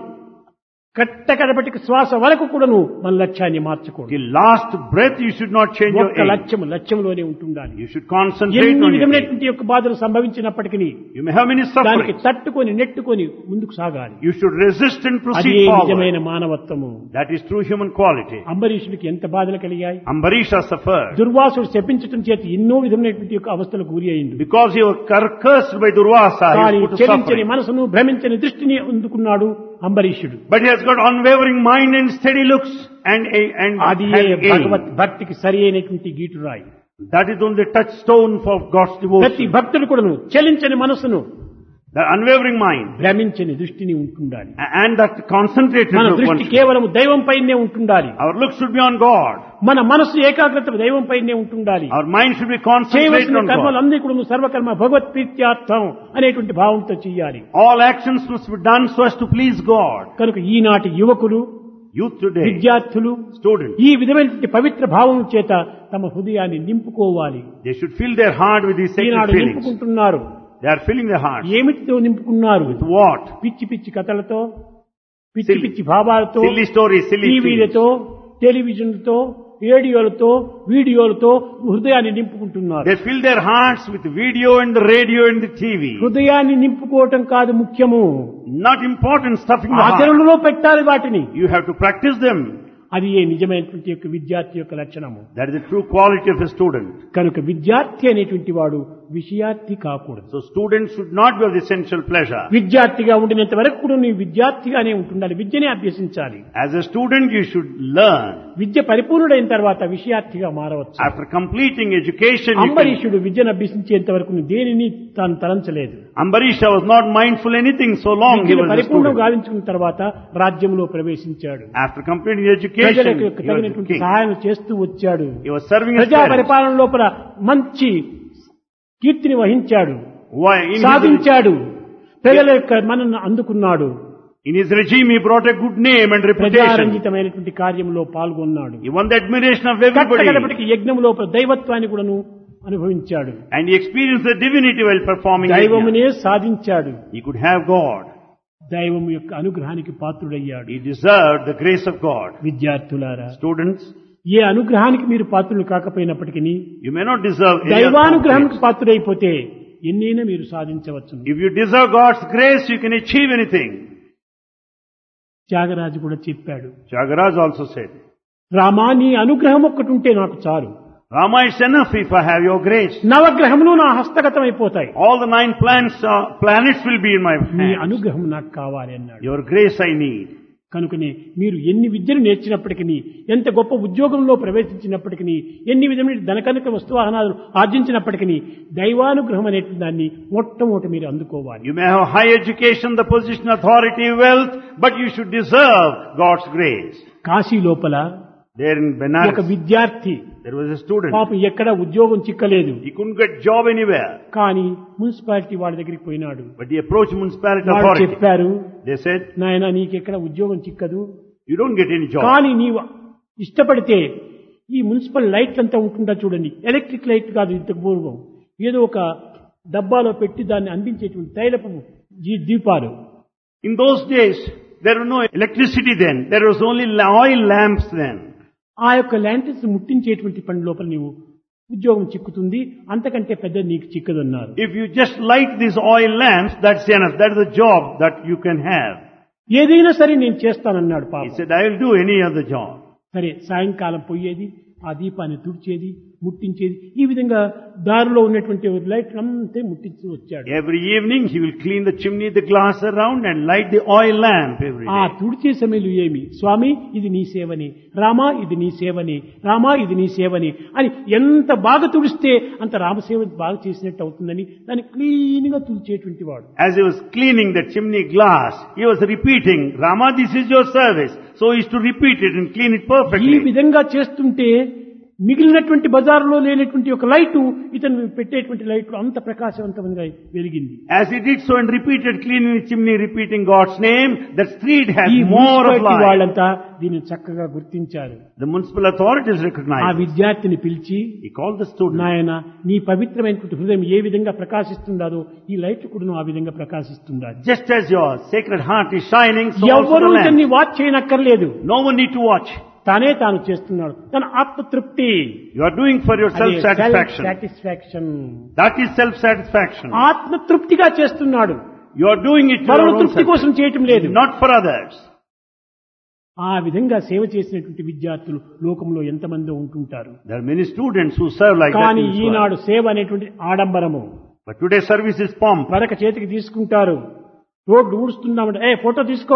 కట్టకడపటికి శ్వాస వరకు కూడాను మన లక్ష్యాన్ని మార్చకూడదు. Till last breath you should not change your ఒక్క aim. లక్ష్యంలోనే ఉంటుండాలి. You should concentrate ఎన్ని on your aim. విధమైనటువంటి యొక్క బాధలు సంభవించినప్పటికీ You may have many దానికి sufferings. తట్టుకొని నెట్టుకొని ముందుకు సాగాలి. You should resist and అదే proceed నిజమైన forward. మానవత్వము. That is true human quality. అంబరీషుడికి ఎంత బాధలు కలిగాయి. Ambarisha suffered దుర్వాసుడు శపించటం చేత ఎన్నో విధమైనటువంటి యొక్క అవస్థలకు గురి అయింది. because he was cursed by Durvasa. He కానీ was put to చలించని suffering. మనసును భ్రమించని దృష్టిని అందుకున్నాడు అంబరీషుడు. But he has got unwavering mind and steady looks and అది has aim. భగవత్ భక్తికి సరి అయినటువంటి గీటురాయి. That is only touchstone for God's ప్రతి devotion. భక్తుడు కూడాను చలించని మనసును, The unwavering mind భ్రమించని దృష్టిని ఉంటుండాలి. and that concentrated మన look. దృష్టి కేవలం దైవం పైనే ఉంటుండాలి. Our look should be on God. మన మనస్సు ఏకాగ్రత దైవం పైనే ఉంటుండాలి. Our mind should be concentrated చేయవలసిన on కర్మలు God. అన్ని కూడా సర్వకర్మ భగవత్ ప్రీత్యార్థం అనేటువంటి భావంతో చేయాలి. All actions must be done so as to please God. కనుక ఈనాటి యువకులు, Youth today, విద్యార్థులు students, ఈ విధమైనటువంటి పవిత్ర భావం చేత తమ హృదయాన్ని నింపుకోవాలి. they should fill their heart with these sacred Eenadu feelings. నింపుకుంటున్నారు. They are filling their hearts. ఏమిటితో నింపుకున్నారు? With what? పిచ్చి పిచ్చి కథలతో, పిచ్చి Silly- పిచ్చి భావాలతో, Silly stories, silly things. టీవీలతో, టెలివిజన్లతో, రేడియోలతో, వీడియోలతో హృదయాన్ని నింపుకుంటున్నారు. They fill their hearts with video and the radio and the TV. హృదయాన్ని నింపుకోవటం కాదు ముఖ్యము, Not important stuffing the heart. ఆచరణలో పెట్టాలి వాటిని. You have to practice them. అది ఏ నిజమైనటువంటి యొక్క విద్యార్థి యొక్క లక్షణము. That is the true quality of a student. కనుక విద్యార్థి అనేటువంటి వాడు విషయార్థి కాకూడదు. So students should not be of the sensual pleasure. విద్యార్థిగా ఉండినంత వరకు కూడా నీ విద్యార్థిగానే ఉంటుండాలి. విద్యనే అభ్యసించాలి. As a student you should learn. విద్య పరిపూర్ణుడైన తర్వాత విషయార్థిగా మారవచ్చు. After completing education, you can... అంబరీషుడు విద్యను అభ్యసించేంత వరకు దేనిని తాను తలంచలేదు. Ambarisha was not mindful anything so long he విద్యను was a పరిపూర్ణం student. గావించుకున్న తర్వాత రాజ్యంలో ప్రవేశించాడు. After completing education, ప్రజలకు he was a తగినటువంటి king. సహాయం చేస్తూ వచ్చాడు. He was serving as ప్రజా parents. పరిపాలన లోపల మంచి కీర్తిని వహించాడు, Why? సాధించాడు. ప్రజల యొక్క మనను అందుకున్నాడు. In his regime, he brought a good name and reputation. ప్రజారంజితమైనటువంటి కార్యంలో పాల్గొన్నాడు. He won the admiration of everybody. కట్టకడపటికి యజ్ఞం లోపల దైవత్వాన్ని కూడాను అనుభవించాడు. And he experienced the divinity while performing yajna. దైవమునే సాధించాడు. He could have God. దైవము యొక్క అనుగ్రహానికి పాత్రుడయ్యాడు. He deserved the grace of God. విద్యార్థులారా, Students, ఏ అనుగ్రహానికి మీరు పాత్రులు కాకపోయినప్పటికీ you may not deserve any other దైవానుగ్రహానికి grace. పాత్రుడైపోతే ఎన్నైనా మీరు సాధించవచ్చు. If you deserve God's grace, you can achieve anything. Tyagaraju కూడా చెప్పాడు, Jagaraj also said, రామా నీ అనుగ్రహం ఒక్కటి ఉంటే నాకు చాలు. Rama, it's enough if I have your grace. నవగ్రహములు నా హస్తగతం అయిపోతాయి. All the 9 planets will be in my నీ hands. అనుగ్రహం నాకు కావాలి అన్నాడు. Your grace I need. కనుకనే మీరు ఎన్ని విద్యలు నేర్చినప్పటికీ, ఎంత గొప్ప ఉద్యోగంలో ప్రవేశించినప్పటికీ, ఎన్ని విధమైన ధనకనక వస్తువాహనాలు ఆర్జించినప్పటికీ దైవానుగ్రహం అనేటువంటి దాన్ని మొట్టమొదటి మీరు అందుకోవాలి. You may have high education, the position, authority, wealth, but you should deserve God's grace. Kashi లోపల There in ఒక Benares, విద్యార్థి there was a student. పాపం ఎక్కడ ఉద్యోగం చిక్కలేదు. He couldn't get job anywhere. కానీ మున్సిపాలిటీ వాళ్ళ దగ్గరికి పోయినాడు. But he approached municipality వాళ్ళు authority. చెప్పారు, They said, నాయనా నీకెక్కడ ఉద్యోగం చిక్కదు, you don't get any job. కానీ నీవు ఇష్టపడితే ఈ మున్సిపల్ లైట్ అంతా ఉంటుందా చూడండి, ఎలక్ట్రిక్ లైట్ కాదు, ఇంతకు పూర్వం ఏదో ఒక డబ్బాలో పెట్టి దాన్ని అందించేటువంటి తైలపు దీపాలు. In those days, there was no electricity then. There was only oil lamps then. ఆ యొక్క ల్యాంటర్స్ ముట్టించేటువంటి పని లోపల నీవు ఉద్యోగం చిక్కుతుంది, అంతకంటే పెద్ద నీకు చిక్కదన్నారు. If you just light these oil lamps, that's enough. That's the job that you can have. ఏదైనా సరే నేను చేస్తానన్నాడు He పాపం. said, I will do any other job. సరే, సాయంకాలం పోయేది, ఆ దీపాన్ని తుడిచేది, ముట్టించేది, ఈ విధంగా దారిలో ఉన్నటువంటి లైట్ అంతే ముట్టించి వచ్చాడు. Every evening he will clean the chimney, the glass around and light the oil lamp every ఆ day. తుడిచే సమయంలో ఏమి, స్వామి ఇది నీ సేవని, రామా ఇది నీ సేవని, రామా ఇది నీ సేవని అని ఎంత బాగా తుడిస్తే అంత రామసేవ బాగా చేసినట్టు అవుతుందని దాన్ని క్లీన్ గా తుడిచేటువంటి వాడు. As he was cleaning the chimney glass, he was repeating, Rama, this is your service. So he used to repeat it and clean it ఈ perfectly. విధంగా చేస్తుంటే మిగిలినటువంటి బజారులో లేనటువంటి ఒక లైటు ఇతను పెట్టేటువంటి లైట్లు అంత ప్రకాశవంతంగా వెలిగింది. As he did so and repeated cleaning the chimney, repeating God's name, that street has ఈ more of మున్సిపాలిటీ light. వాళ్ళంతా దీన్ని చక్కగా గుర్తించారు. The municipal authorities ఆ recognized. విద్యార్థిని పిలిచి, He called the student. నాయన నీ పవిత్రమైనటువంటి హృదయం ఏ విధంగా ప్రకాశిస్తుందో ఈ లైట్ కూడా ఆ విధంగా ప్రకాశిస్తుండాలి. Just as your sacred heart is shining, so also ఎవరు the lamp. ఇతన్ని వాచ్ చేయనక్కర్లేదు, No one need to watch. తానే తాను చేస్తున్నాడు. తన ఆత్మతృప్తి, You are doing for your self-satisfaction. Satisfaction, That is self-satisfaction. ఆత్మతృప్తిగా చేస్తున్నాడు. You are doing it for పరుల your own తృప్తి కోసం చేయటం లేదు. not for others. ఆ విధంగా సేవ చేసినటువంటి విద్యార్థులు లోకంలో ఎంతమందో ఉంటుంటారు. There are many students who serve like that. కానీ in this world. ఈనాడు సేవ అనేటువంటి ఆడంబరము. But today's service is pomp. మరొక చేతికి తీసుకుంటారు, రోడ్డు ఊడుస్తున్నామంటే ఫోటో తీసుకో,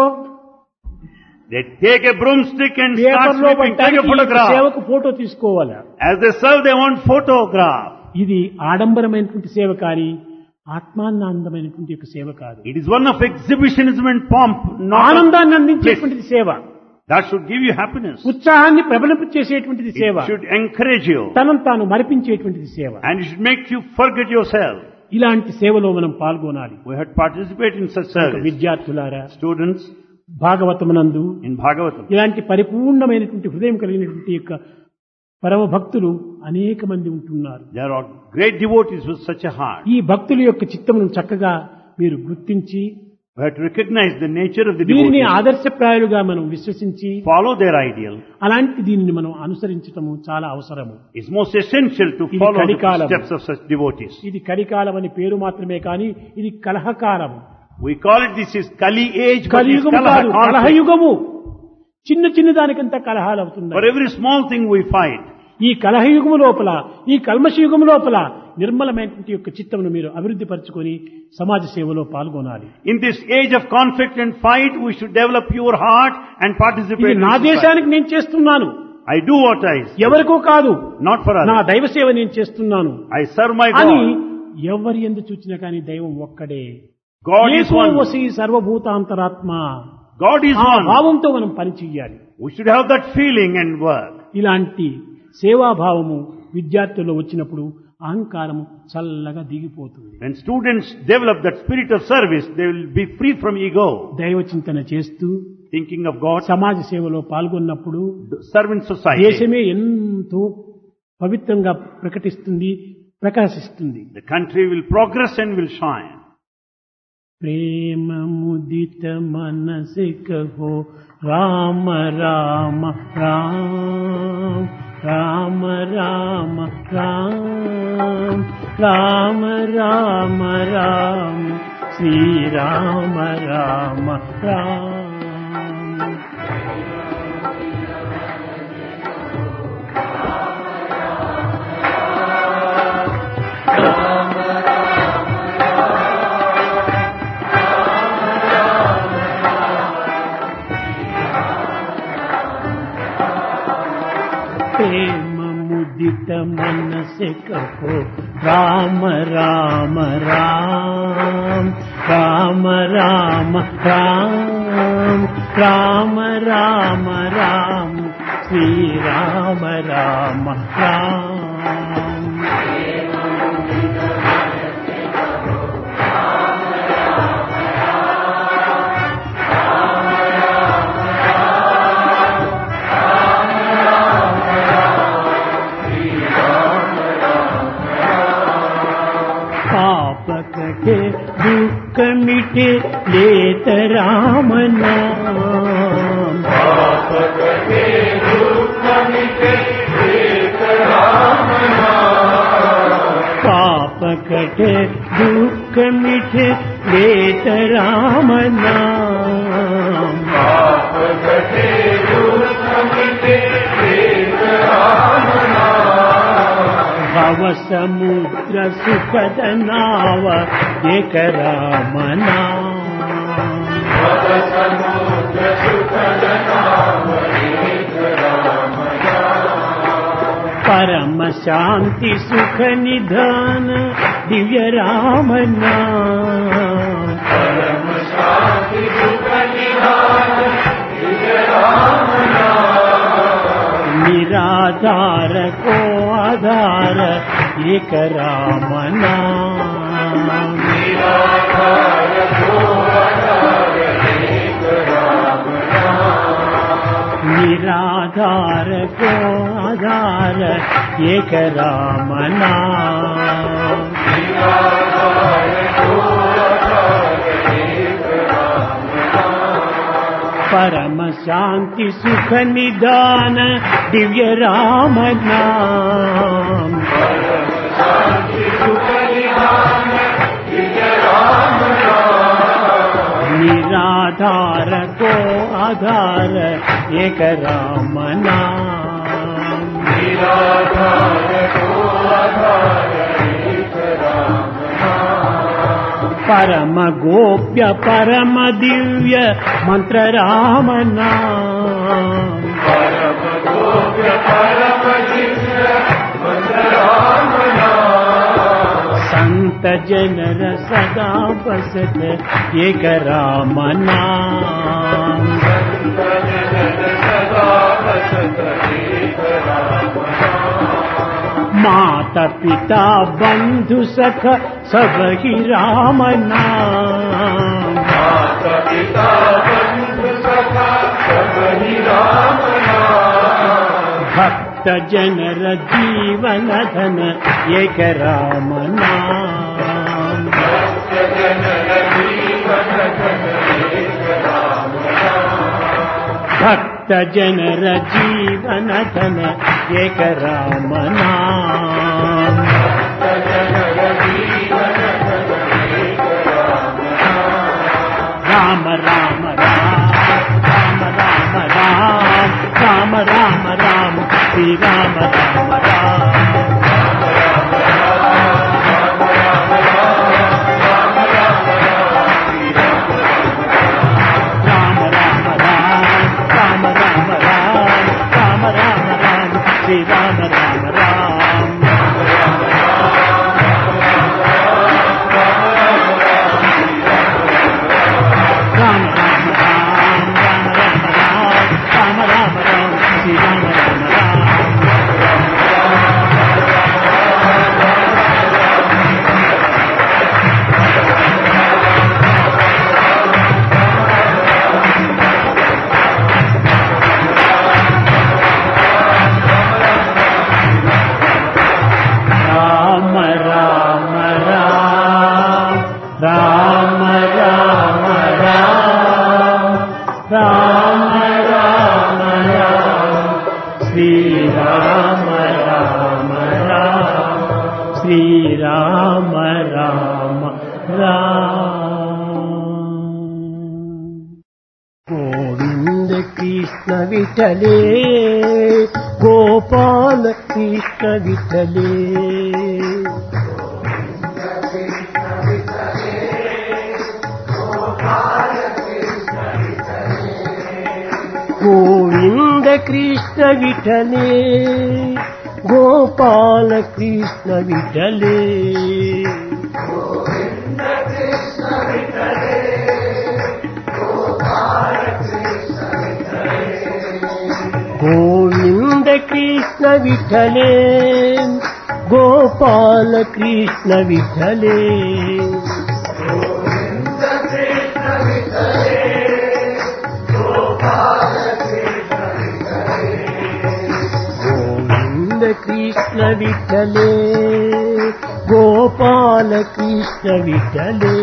They take a broomstick and start paper లో sweeping. Take a పట్టానికి photograph. సేవకు ఫోటో తీసుకోవాలి. As they serve, they want photograph. ఇది ఆడంబరమైనటువంటి సేవ కానీ ఆత్మానందమైనటువంటి యొక్క సేవ కాదు. It is one of exhibitionism and pomp, not ఆనందాన్ని bliss. అందించేటువంటిది సేవ, That should give you happiness. ఉత్సాహాన్ని ప్రబలింప చేసేటువంటిది సేవ, It should encourage you. తనను తాను మరిపించేటువంటిది సేవ. And it should make you forget yourself. ఇలాంటి సేవలో మనం పాల్గొనాలి. We had participated in such service. విద్యార్థులారా, Students భాగవతమునందు in Bhagavatam. ఇలాంటి పరిపూర్ణమైనటువంటి హృదయం కలిగినటువంటి యొక్క పరమ భక్తులు అనేక మంది ఉంటున్నారు. There are great devotees with such a heart. ఈ భక్తుల యొక్క చిత్తమును చక్కగా మీరు గుర్తించి We have to recognize the nature of the వీరిని devotees. ఆదర్శప్రాయులుగా మనం విశ్వసించి Follow their ideal. అలాంటి దీనిని మనం అనుసరించటము చాలా అవసరము. It's most essential to ఇది follow the కలికాలం. steps of such devotees. ఇది కలికాలం అని పేరు మాత్రమే కానీ ఇది కలహకాలం. We call it, this is Kali age, but it's కలియుగము Kalaha కాదు, conflict. కలహయుగము. చిన్న చిన్న దానికంతా కలహాలు అవుతుంది. For every small thing we fight. ఈ కలహయుగము లోపల, ఈ కల్మషయుగము లోపల నిర్మలమైనటువంటి యొక్క చిత్తమును మీరు అభివృద్ధి పరచుకొని సమాజ సేవలో పాల్గొనాలి. In this age of conflict and fight, we should develop pure heart and participate ఇది in నా society. దేశానికి నేను చేస్తున్నాను, I do what I say, ఎవరికో కాదు, not for నా others. దైవ సేవ నేను చేస్తున్నాను I serve my అని God. ఎవరి ఎందు చూచినా కానీ దైవం ఒక్కడే. God is ఏకో one. వసి సర్వభూతాంతరాత్మ. God is ఆ one. భావంతో మనం పని చెయ్యాలి. We should have that feeling and work. ఇలాంటి సేవాభావము విద్యార్థుల్లో వచ్చినప్పుడు అహంకారము చల్లగా దిగిపోతుంది. When students develop that spirit of service, they will be free from ego. దైవ చింతన చేస్తూ Thinking of God, సమాజ సేవలో పాల్గొన్నప్పుడు serve in society. దేశమే ఎంతో పవిత్రంగా ప్రకాశిస్తుంది. The country will progress and will shine. ప్రేమ ముదిత మనసే కహో రామ రామ రామ రామ రామ రామ రామ రామ రామ శ్రీ రామ రామ రామ. ప్రేమ ముదిత మనసే కహో రామ రామ రామ రామ రామ రామ రామ రామ రామ శ్రీ రామ రామ రామ. పాప दुख मिटे लेत राम नाम। पाप कटे दुख मिटे लेत राम नाम। पाप कटे दुख मिटे लेत राम नाम। पाप कटे दुख मिटे लेत राम नाम। भव समुद्र सुखद नाव एक राम नाम। भव समुद्र सुखद नाव एक राम नाम। परम शांति सुख निधान दिव्य राम नाम। परम शांति सुख निधान दिव्य राम नाम। निराधार को आधार एक राम नाम। निराधार को आधार एक राम नाम। निराधार को आधार एक राम नाम। निराधार को आधार एक राम नाम। परम शांति सुख निदान दिव्य राम नाम। परम शांति सुख निधान दिव्य राम नाम। निराधार को आधार एक राम नाम। निराधार को आधार एक राम नाम। परम गोप्य परम दिव्य मंत्र राम नाम। परम गोप्य परम दिव्य मंत्र राम नाम। संत जनर सदा बसत एक राम नाम। संत जनर सदा बसत एक राम नाम। माता पिता बंधु सख सब ही राम नाम। माता पिता बंधु सखा सब ही राम नाम। भक्त जनर जीवन धन एक राम नाम। भक्त जनर जीवन धन एक राम नाम। भक्त जनर जीवन धन एक राम नाम। भक्त जनर जीवन धन एक राम नाम। Ram Ram Ram Ram Ram Ram Ram Ram Shri Ram Ram Ram. Shri Ram Ram Ram. Ram Ram Ram Ram Ram Ram Ram Ram Ram Shri Ram Ram Ram. Ram Ram Ram. Govinda Krishna Vitale, Gopal Krishna Vitale. Govinda Krishna Vitale, Gopal Krishna Vitale. Govinda Krishna Vitale, Gopal Krishna Vitale. Govinda Krishna Vitale, Gopal Krishna Vitale. Govinda Krishna Vitale, Gopal Krishna Vitale. Govinda Krishna Vitale, Gopala Krishna విఠలే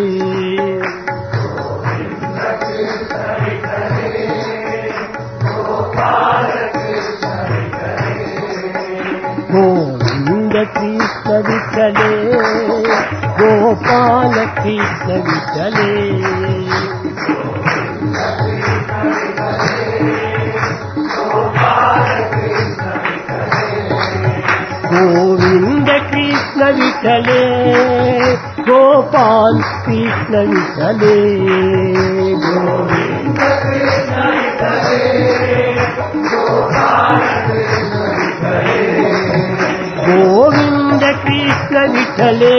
Govinda Krishna విఠలే Gopala Krishna విఠలే Govinda Krishna విఠలే Gopal Krishna విఠలే Govinda Krishna విఠలే Gopal Krishna విఠలే Govinda Krishna విఠలే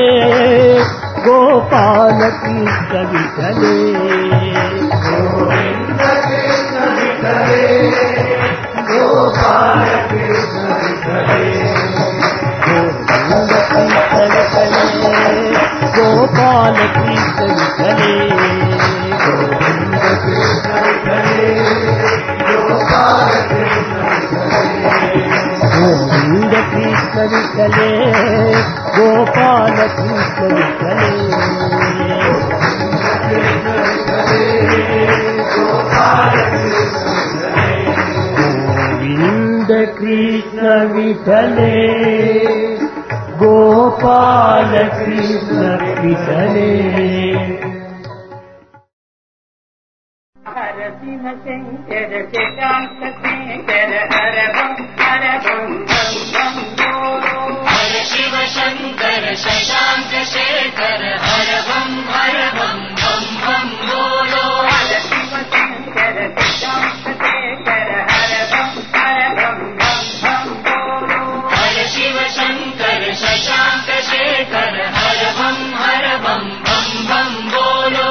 Gopala Krishna విఠలే Govinda Krishna విఠలే Gopala Krishna విఠలే Gopala Krishna విఠలే Govinda Krishna విఠలే Gopala Krishna విఠలే Govinda Krishna విఠలే Gopala Krishna విఠలే Govinda Krishna విఠలే Gopala Krishna విఠలే హర శివ శంకర శశాంక శేఖర హర బం బం బం బోలో హర శివ శంకర శశాంక శేఖర హర బం బం బం బోలో హర శివ శంకర శశాంక శేఖర హర బం బం బోలో హర శివ శంకర శశాంక శేఖర హర బం బం బోలో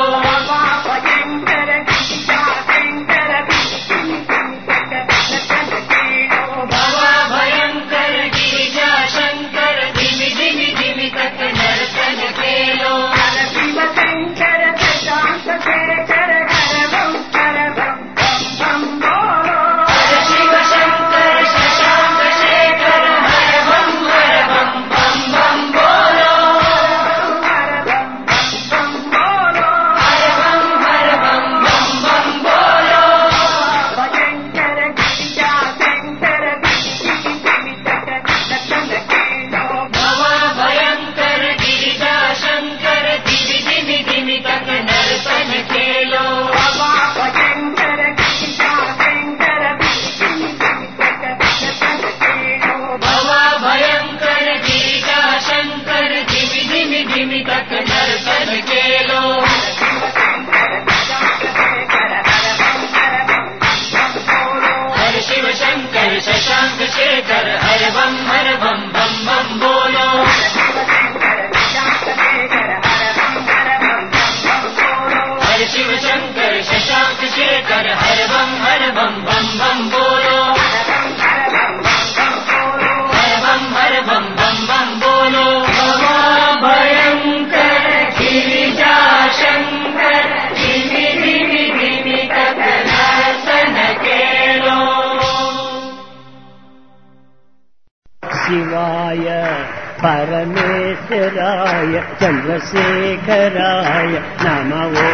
शिवाय परमेश्वराय चन्द्रशेखराय नमो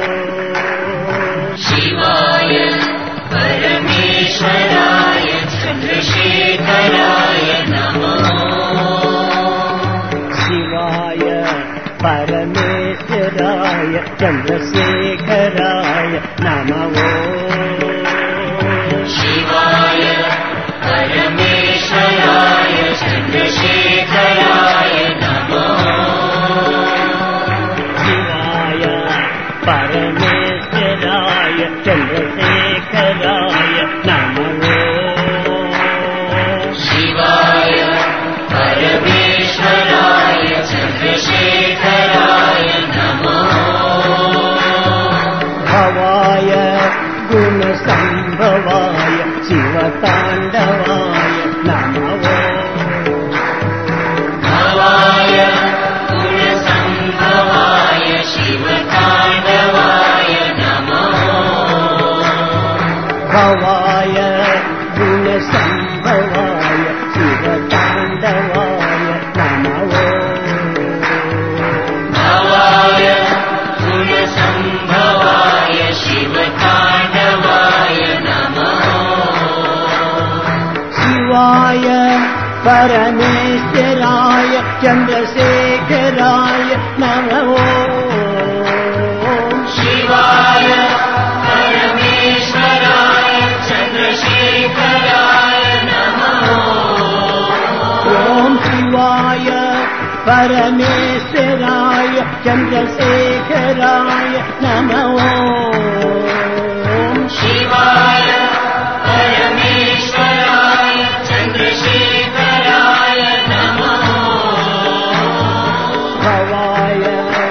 शिवाय परमेश्वराय चन्द्रशेखराय नमो शिवाय परमेश्वराय चन्द्रशेखराय नमो शिवाय परमेश्वराय चन्द्रशेखराय नमो शिवाय परमेश्वराय चन्द्रशेखराय नमो शिवाय परमेश्वराय चन्द्रशेखराय नमो भवाय गुणसम्भवाय शिवताण्डवाय नमो भवाय गुणसम्भवाय शिवताण्डवाय नमो भवाय गुणसम्भवाय शिवताण्डवाय नमो परमेश्वराय चन्द्रशेखराय नमः शिवाय परमेश्वराय चन्द्रशेखराय नमः ॐ शिवाय परमेश्वराय चन्द्रशेखराय नमः शिवाय परमेश्वराय चन्द्रशेखराय नमः भवाय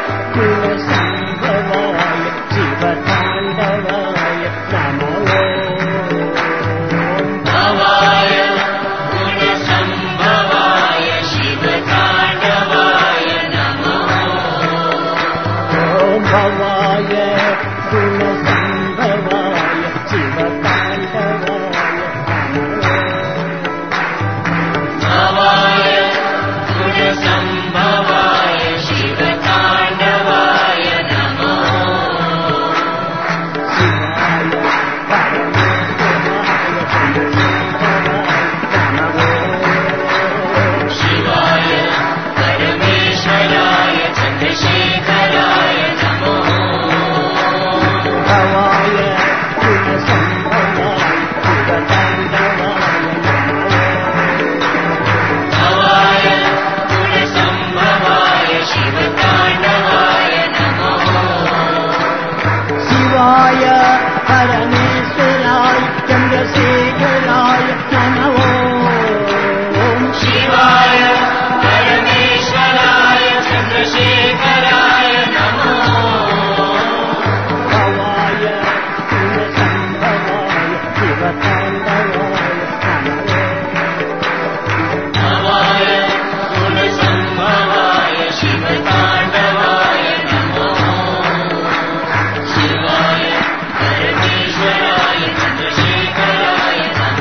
कुलसम्भवाय शिवताण्डवाय नमः भवाय गुणसम्भवाय शिवताण्डवाय नमः भवाय गुणसम्भवाय शिवताण्डवाय भवाय गुणसम्भवाय शिवताण्डवाय नमः शिवाय परमेश्वराय चन्द्रशेखराय नमः भवाय गुणसम्भवाय शिवताण्डवाय भवाय गुणसम्भवाय शिवताण्डवाय नमः शिवाय परमेश्वराय चन्द्रशेखराय नमः शिवाय परमेश्वराय चन्द्रशेखराय नमः भवाय गुणसम्भवाय शिवताण्डवाय भवाय गुणसम्भवाय शिवताण्डवाय नमः शिवाय परमेश्वराय चन्द्रशेखराय नमः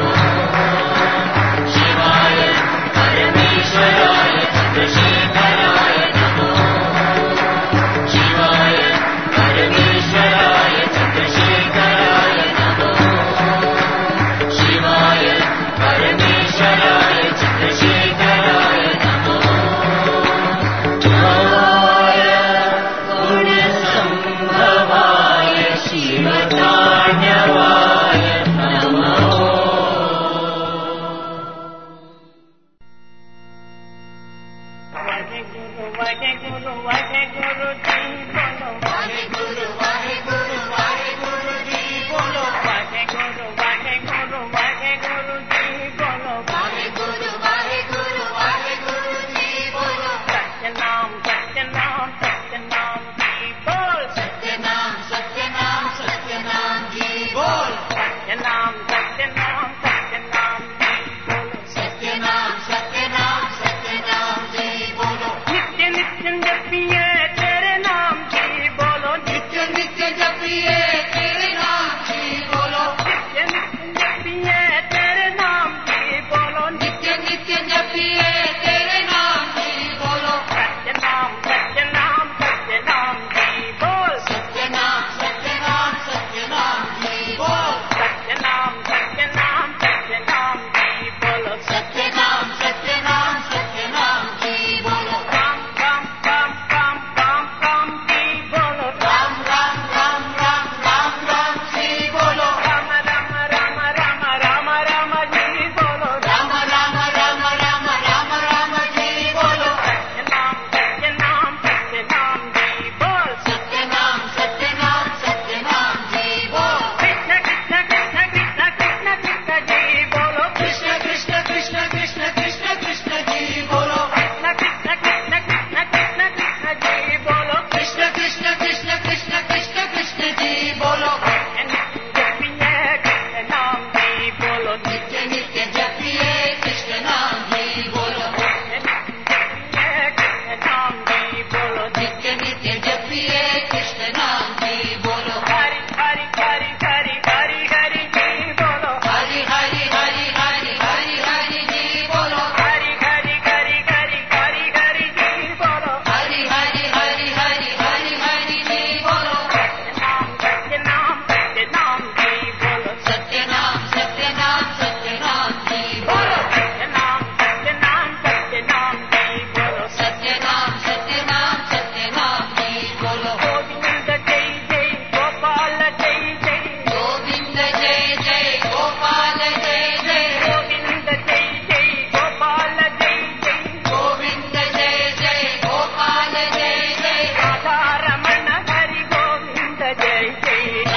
జై జై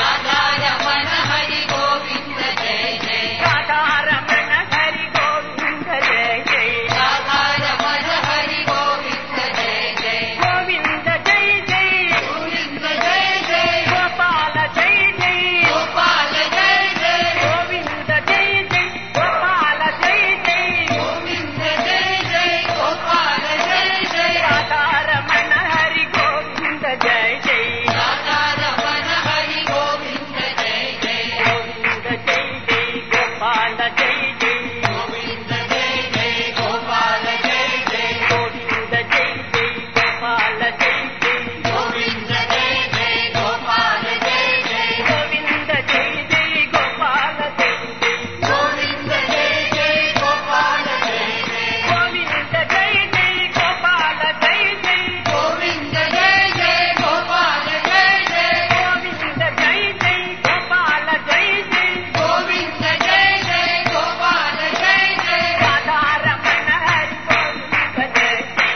రాధారమణ హరి గోవింద జయ జయ రాధారమణ హరి గోవింద జై జై రాధారమణ హరి గోవింద జయ జయ గోవింద జై జై గోవింద జయ జయ గోపాల జై జై గోపాల జయ జయ గోవింద జై జై గోపాల జై జై గోవింద జయ జయ గోపాల జయ జయ రాధారమణ హరి గోవింద జై జై రాధారమణ హరి గోవింద జయ జయ గోవింద జై జై గోపాల జై జై గోవింద జయ జయ గోపాల జయ జయ గోవింద జై జై గోపాల జై జై గోవింద జయ జయ గోపాల జయ జయ గోవింద జై జై గోపాల జై జై గోవింద జయ జయ గోపాల జయ జయ గోవింద జై జై గోపాల జై జై గోవింద జయ జయ గోపాల జయ జయ గోవింద జై జై గోపాల జై జై గోవింద జయ జయ గోపాల జయ జయ రాధారమణ హరి గోవింద జై జై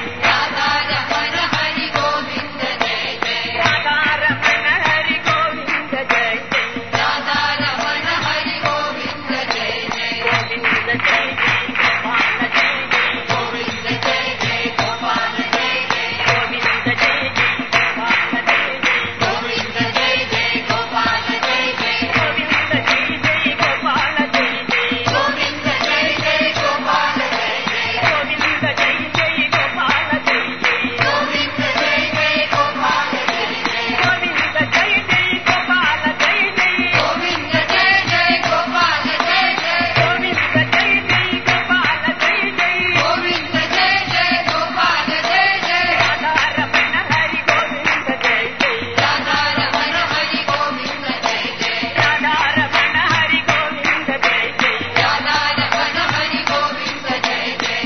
రాధారమణ హరి గోవింద జయ జయ రాధారమణ హరి గోవింద జై జై రాధారమణ హరి గోవింద జయ జయ గోవింద జై జై గోపాల జై జై గోవింద జయ జయ గోపాల జయ జయ గోవింద జై జై గోపాల జై జై గోవింద జయ జయ గోపాల జయ జయ గోవింద జై జై గోపాల జై జై గోవింద జయ జయ గోపాల జయ జయ గోవింద జై జై గోపాల జై జై గోవింద జయ జయ గోపాల జయ జయ గోవింద జై జై గోపాల జై జై గోవింద జయ జయ గోపాల జయ జయ గోవింద జై జై గోపాల జై జై గోవింద జయ జయ గోపాల జయ జయ రాధారమణ హరి గోవింద జై జై రాధారమణ హరి గోవింద జయ జయ రాధారమణ హరి గోవింద జై జై రాధారమణ హరి గోవింద జయ జయ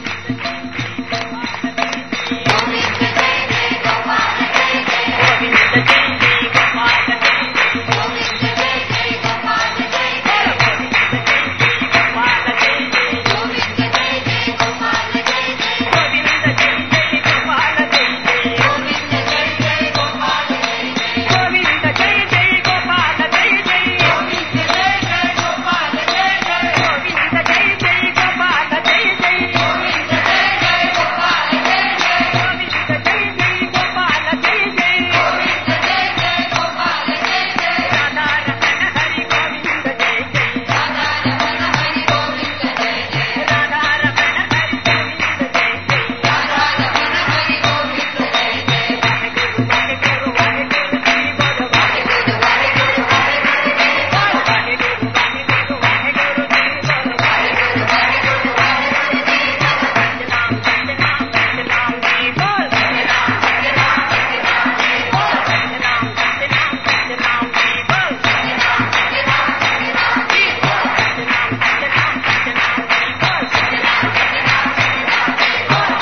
గోవింద జయ జయ గోపాల జయ జయ గోవింద జై జై గోపాల జై జై గోవింద జయ జయ గోపాల జయ జయ గోపాల జై జై గోవింద జయ జయ గోపాల జయ జయ గోవింద జై జై గోపాల జై జై గోవింద జయ జయ గోపాల జయ జయ గోవింద జై జై గోపాల జై జై గోవింద జయ జయ గోపాల జయ జయ గోవింద జై జై గోపాల జై జై గోవింద జయ జయ గోపాల జయ జయ గోవింద జై జై గోపాల జై జై గోవింద జయ జయ గోపాల జయ జయ రాధారమణ హరి గోవింద జై జై రాధారమణ హరి గోవింద జయ జయ రాధారమణ హరి గోవింద జై జై రాధారమణ హరి గోవింద జయ జయ వాహెగురు వాహెగురు వాహెగురు జీ బోలో వాహెగురు వాహెగురు వాహెగురు జీ బోలో వాహెగురు వాహెగురు వాహెగురు జీ బోలో వాహెగురు వాహెగురు వాహెగురు జీ బోలో సత్యనామ సత్యనామ సత్యనామ జీ బోలో సత్యనామ సత్యనామ సత్యనామ జీ బోలో సత్యనామ సత్యనామ సత్యనామ జీ బోలో సత్యనామ సత్యనామ సత్యనామ జీ బోలో సత్యనామ సత్యనామ సత్యనామ జీ బోలో సత్యనామ సత్యనామ సత్యనామ జీ బోలో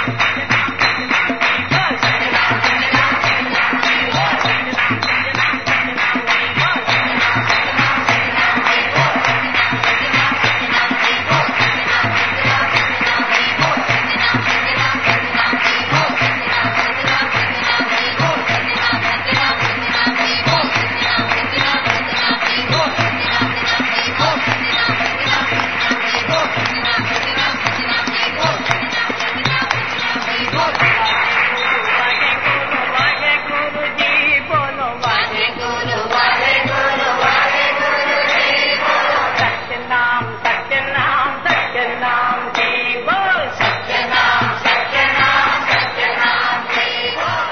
वाहेगुरु जी बोलो वाहेगुरु వాహెగురు వాహెగురు జయ బోలో सत्यनाम सत्यनाम सत्यनाम जी बोल సత్యనామ సత్యనామ సత్యనామ జయ బోలో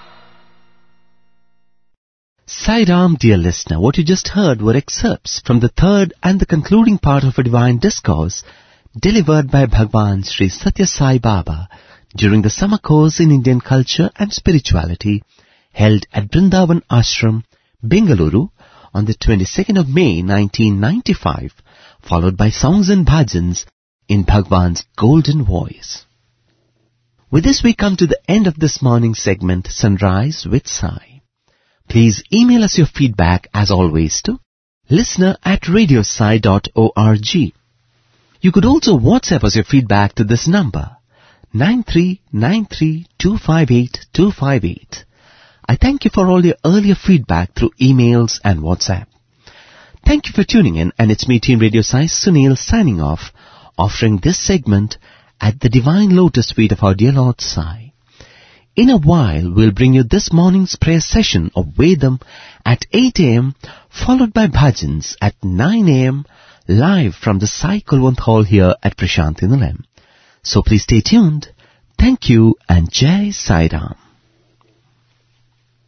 Sai Ram, dear listener, what you just heard were excerpts from the third and the concluding part of a divine discourse delivered by Bhagwan Sri Satya Sai Baba during the summer course in Indian culture and spirituality held at Vrindavan Ashram, Bengaluru on the 22nd of May 1995, followed by songs and bhajans in Bhagwan's golden voice. With this we come to the end of this morning's segment, Sunrise with Sai. Please email us your feedback as always to listener@radiosai.org. You could also WhatsApp us your feedback to this number 9393258258. I thank you for all your earlier feedback through emails and WhatsApp. Thank you for tuning in, and it's me, Team Radio Sai Sunil, signing off, offering this segment at the Divine Lotus Feet of our dear Lord Sai. In a while, we'll bring you this morning's prayer session of Vedam at 8 a.m., followed by bhajans at 9 a.m., live from the Sai Kulwant Hall here at Prasanthi Nilayam. So please stay tuned. Thank you and Jai Sai Ram.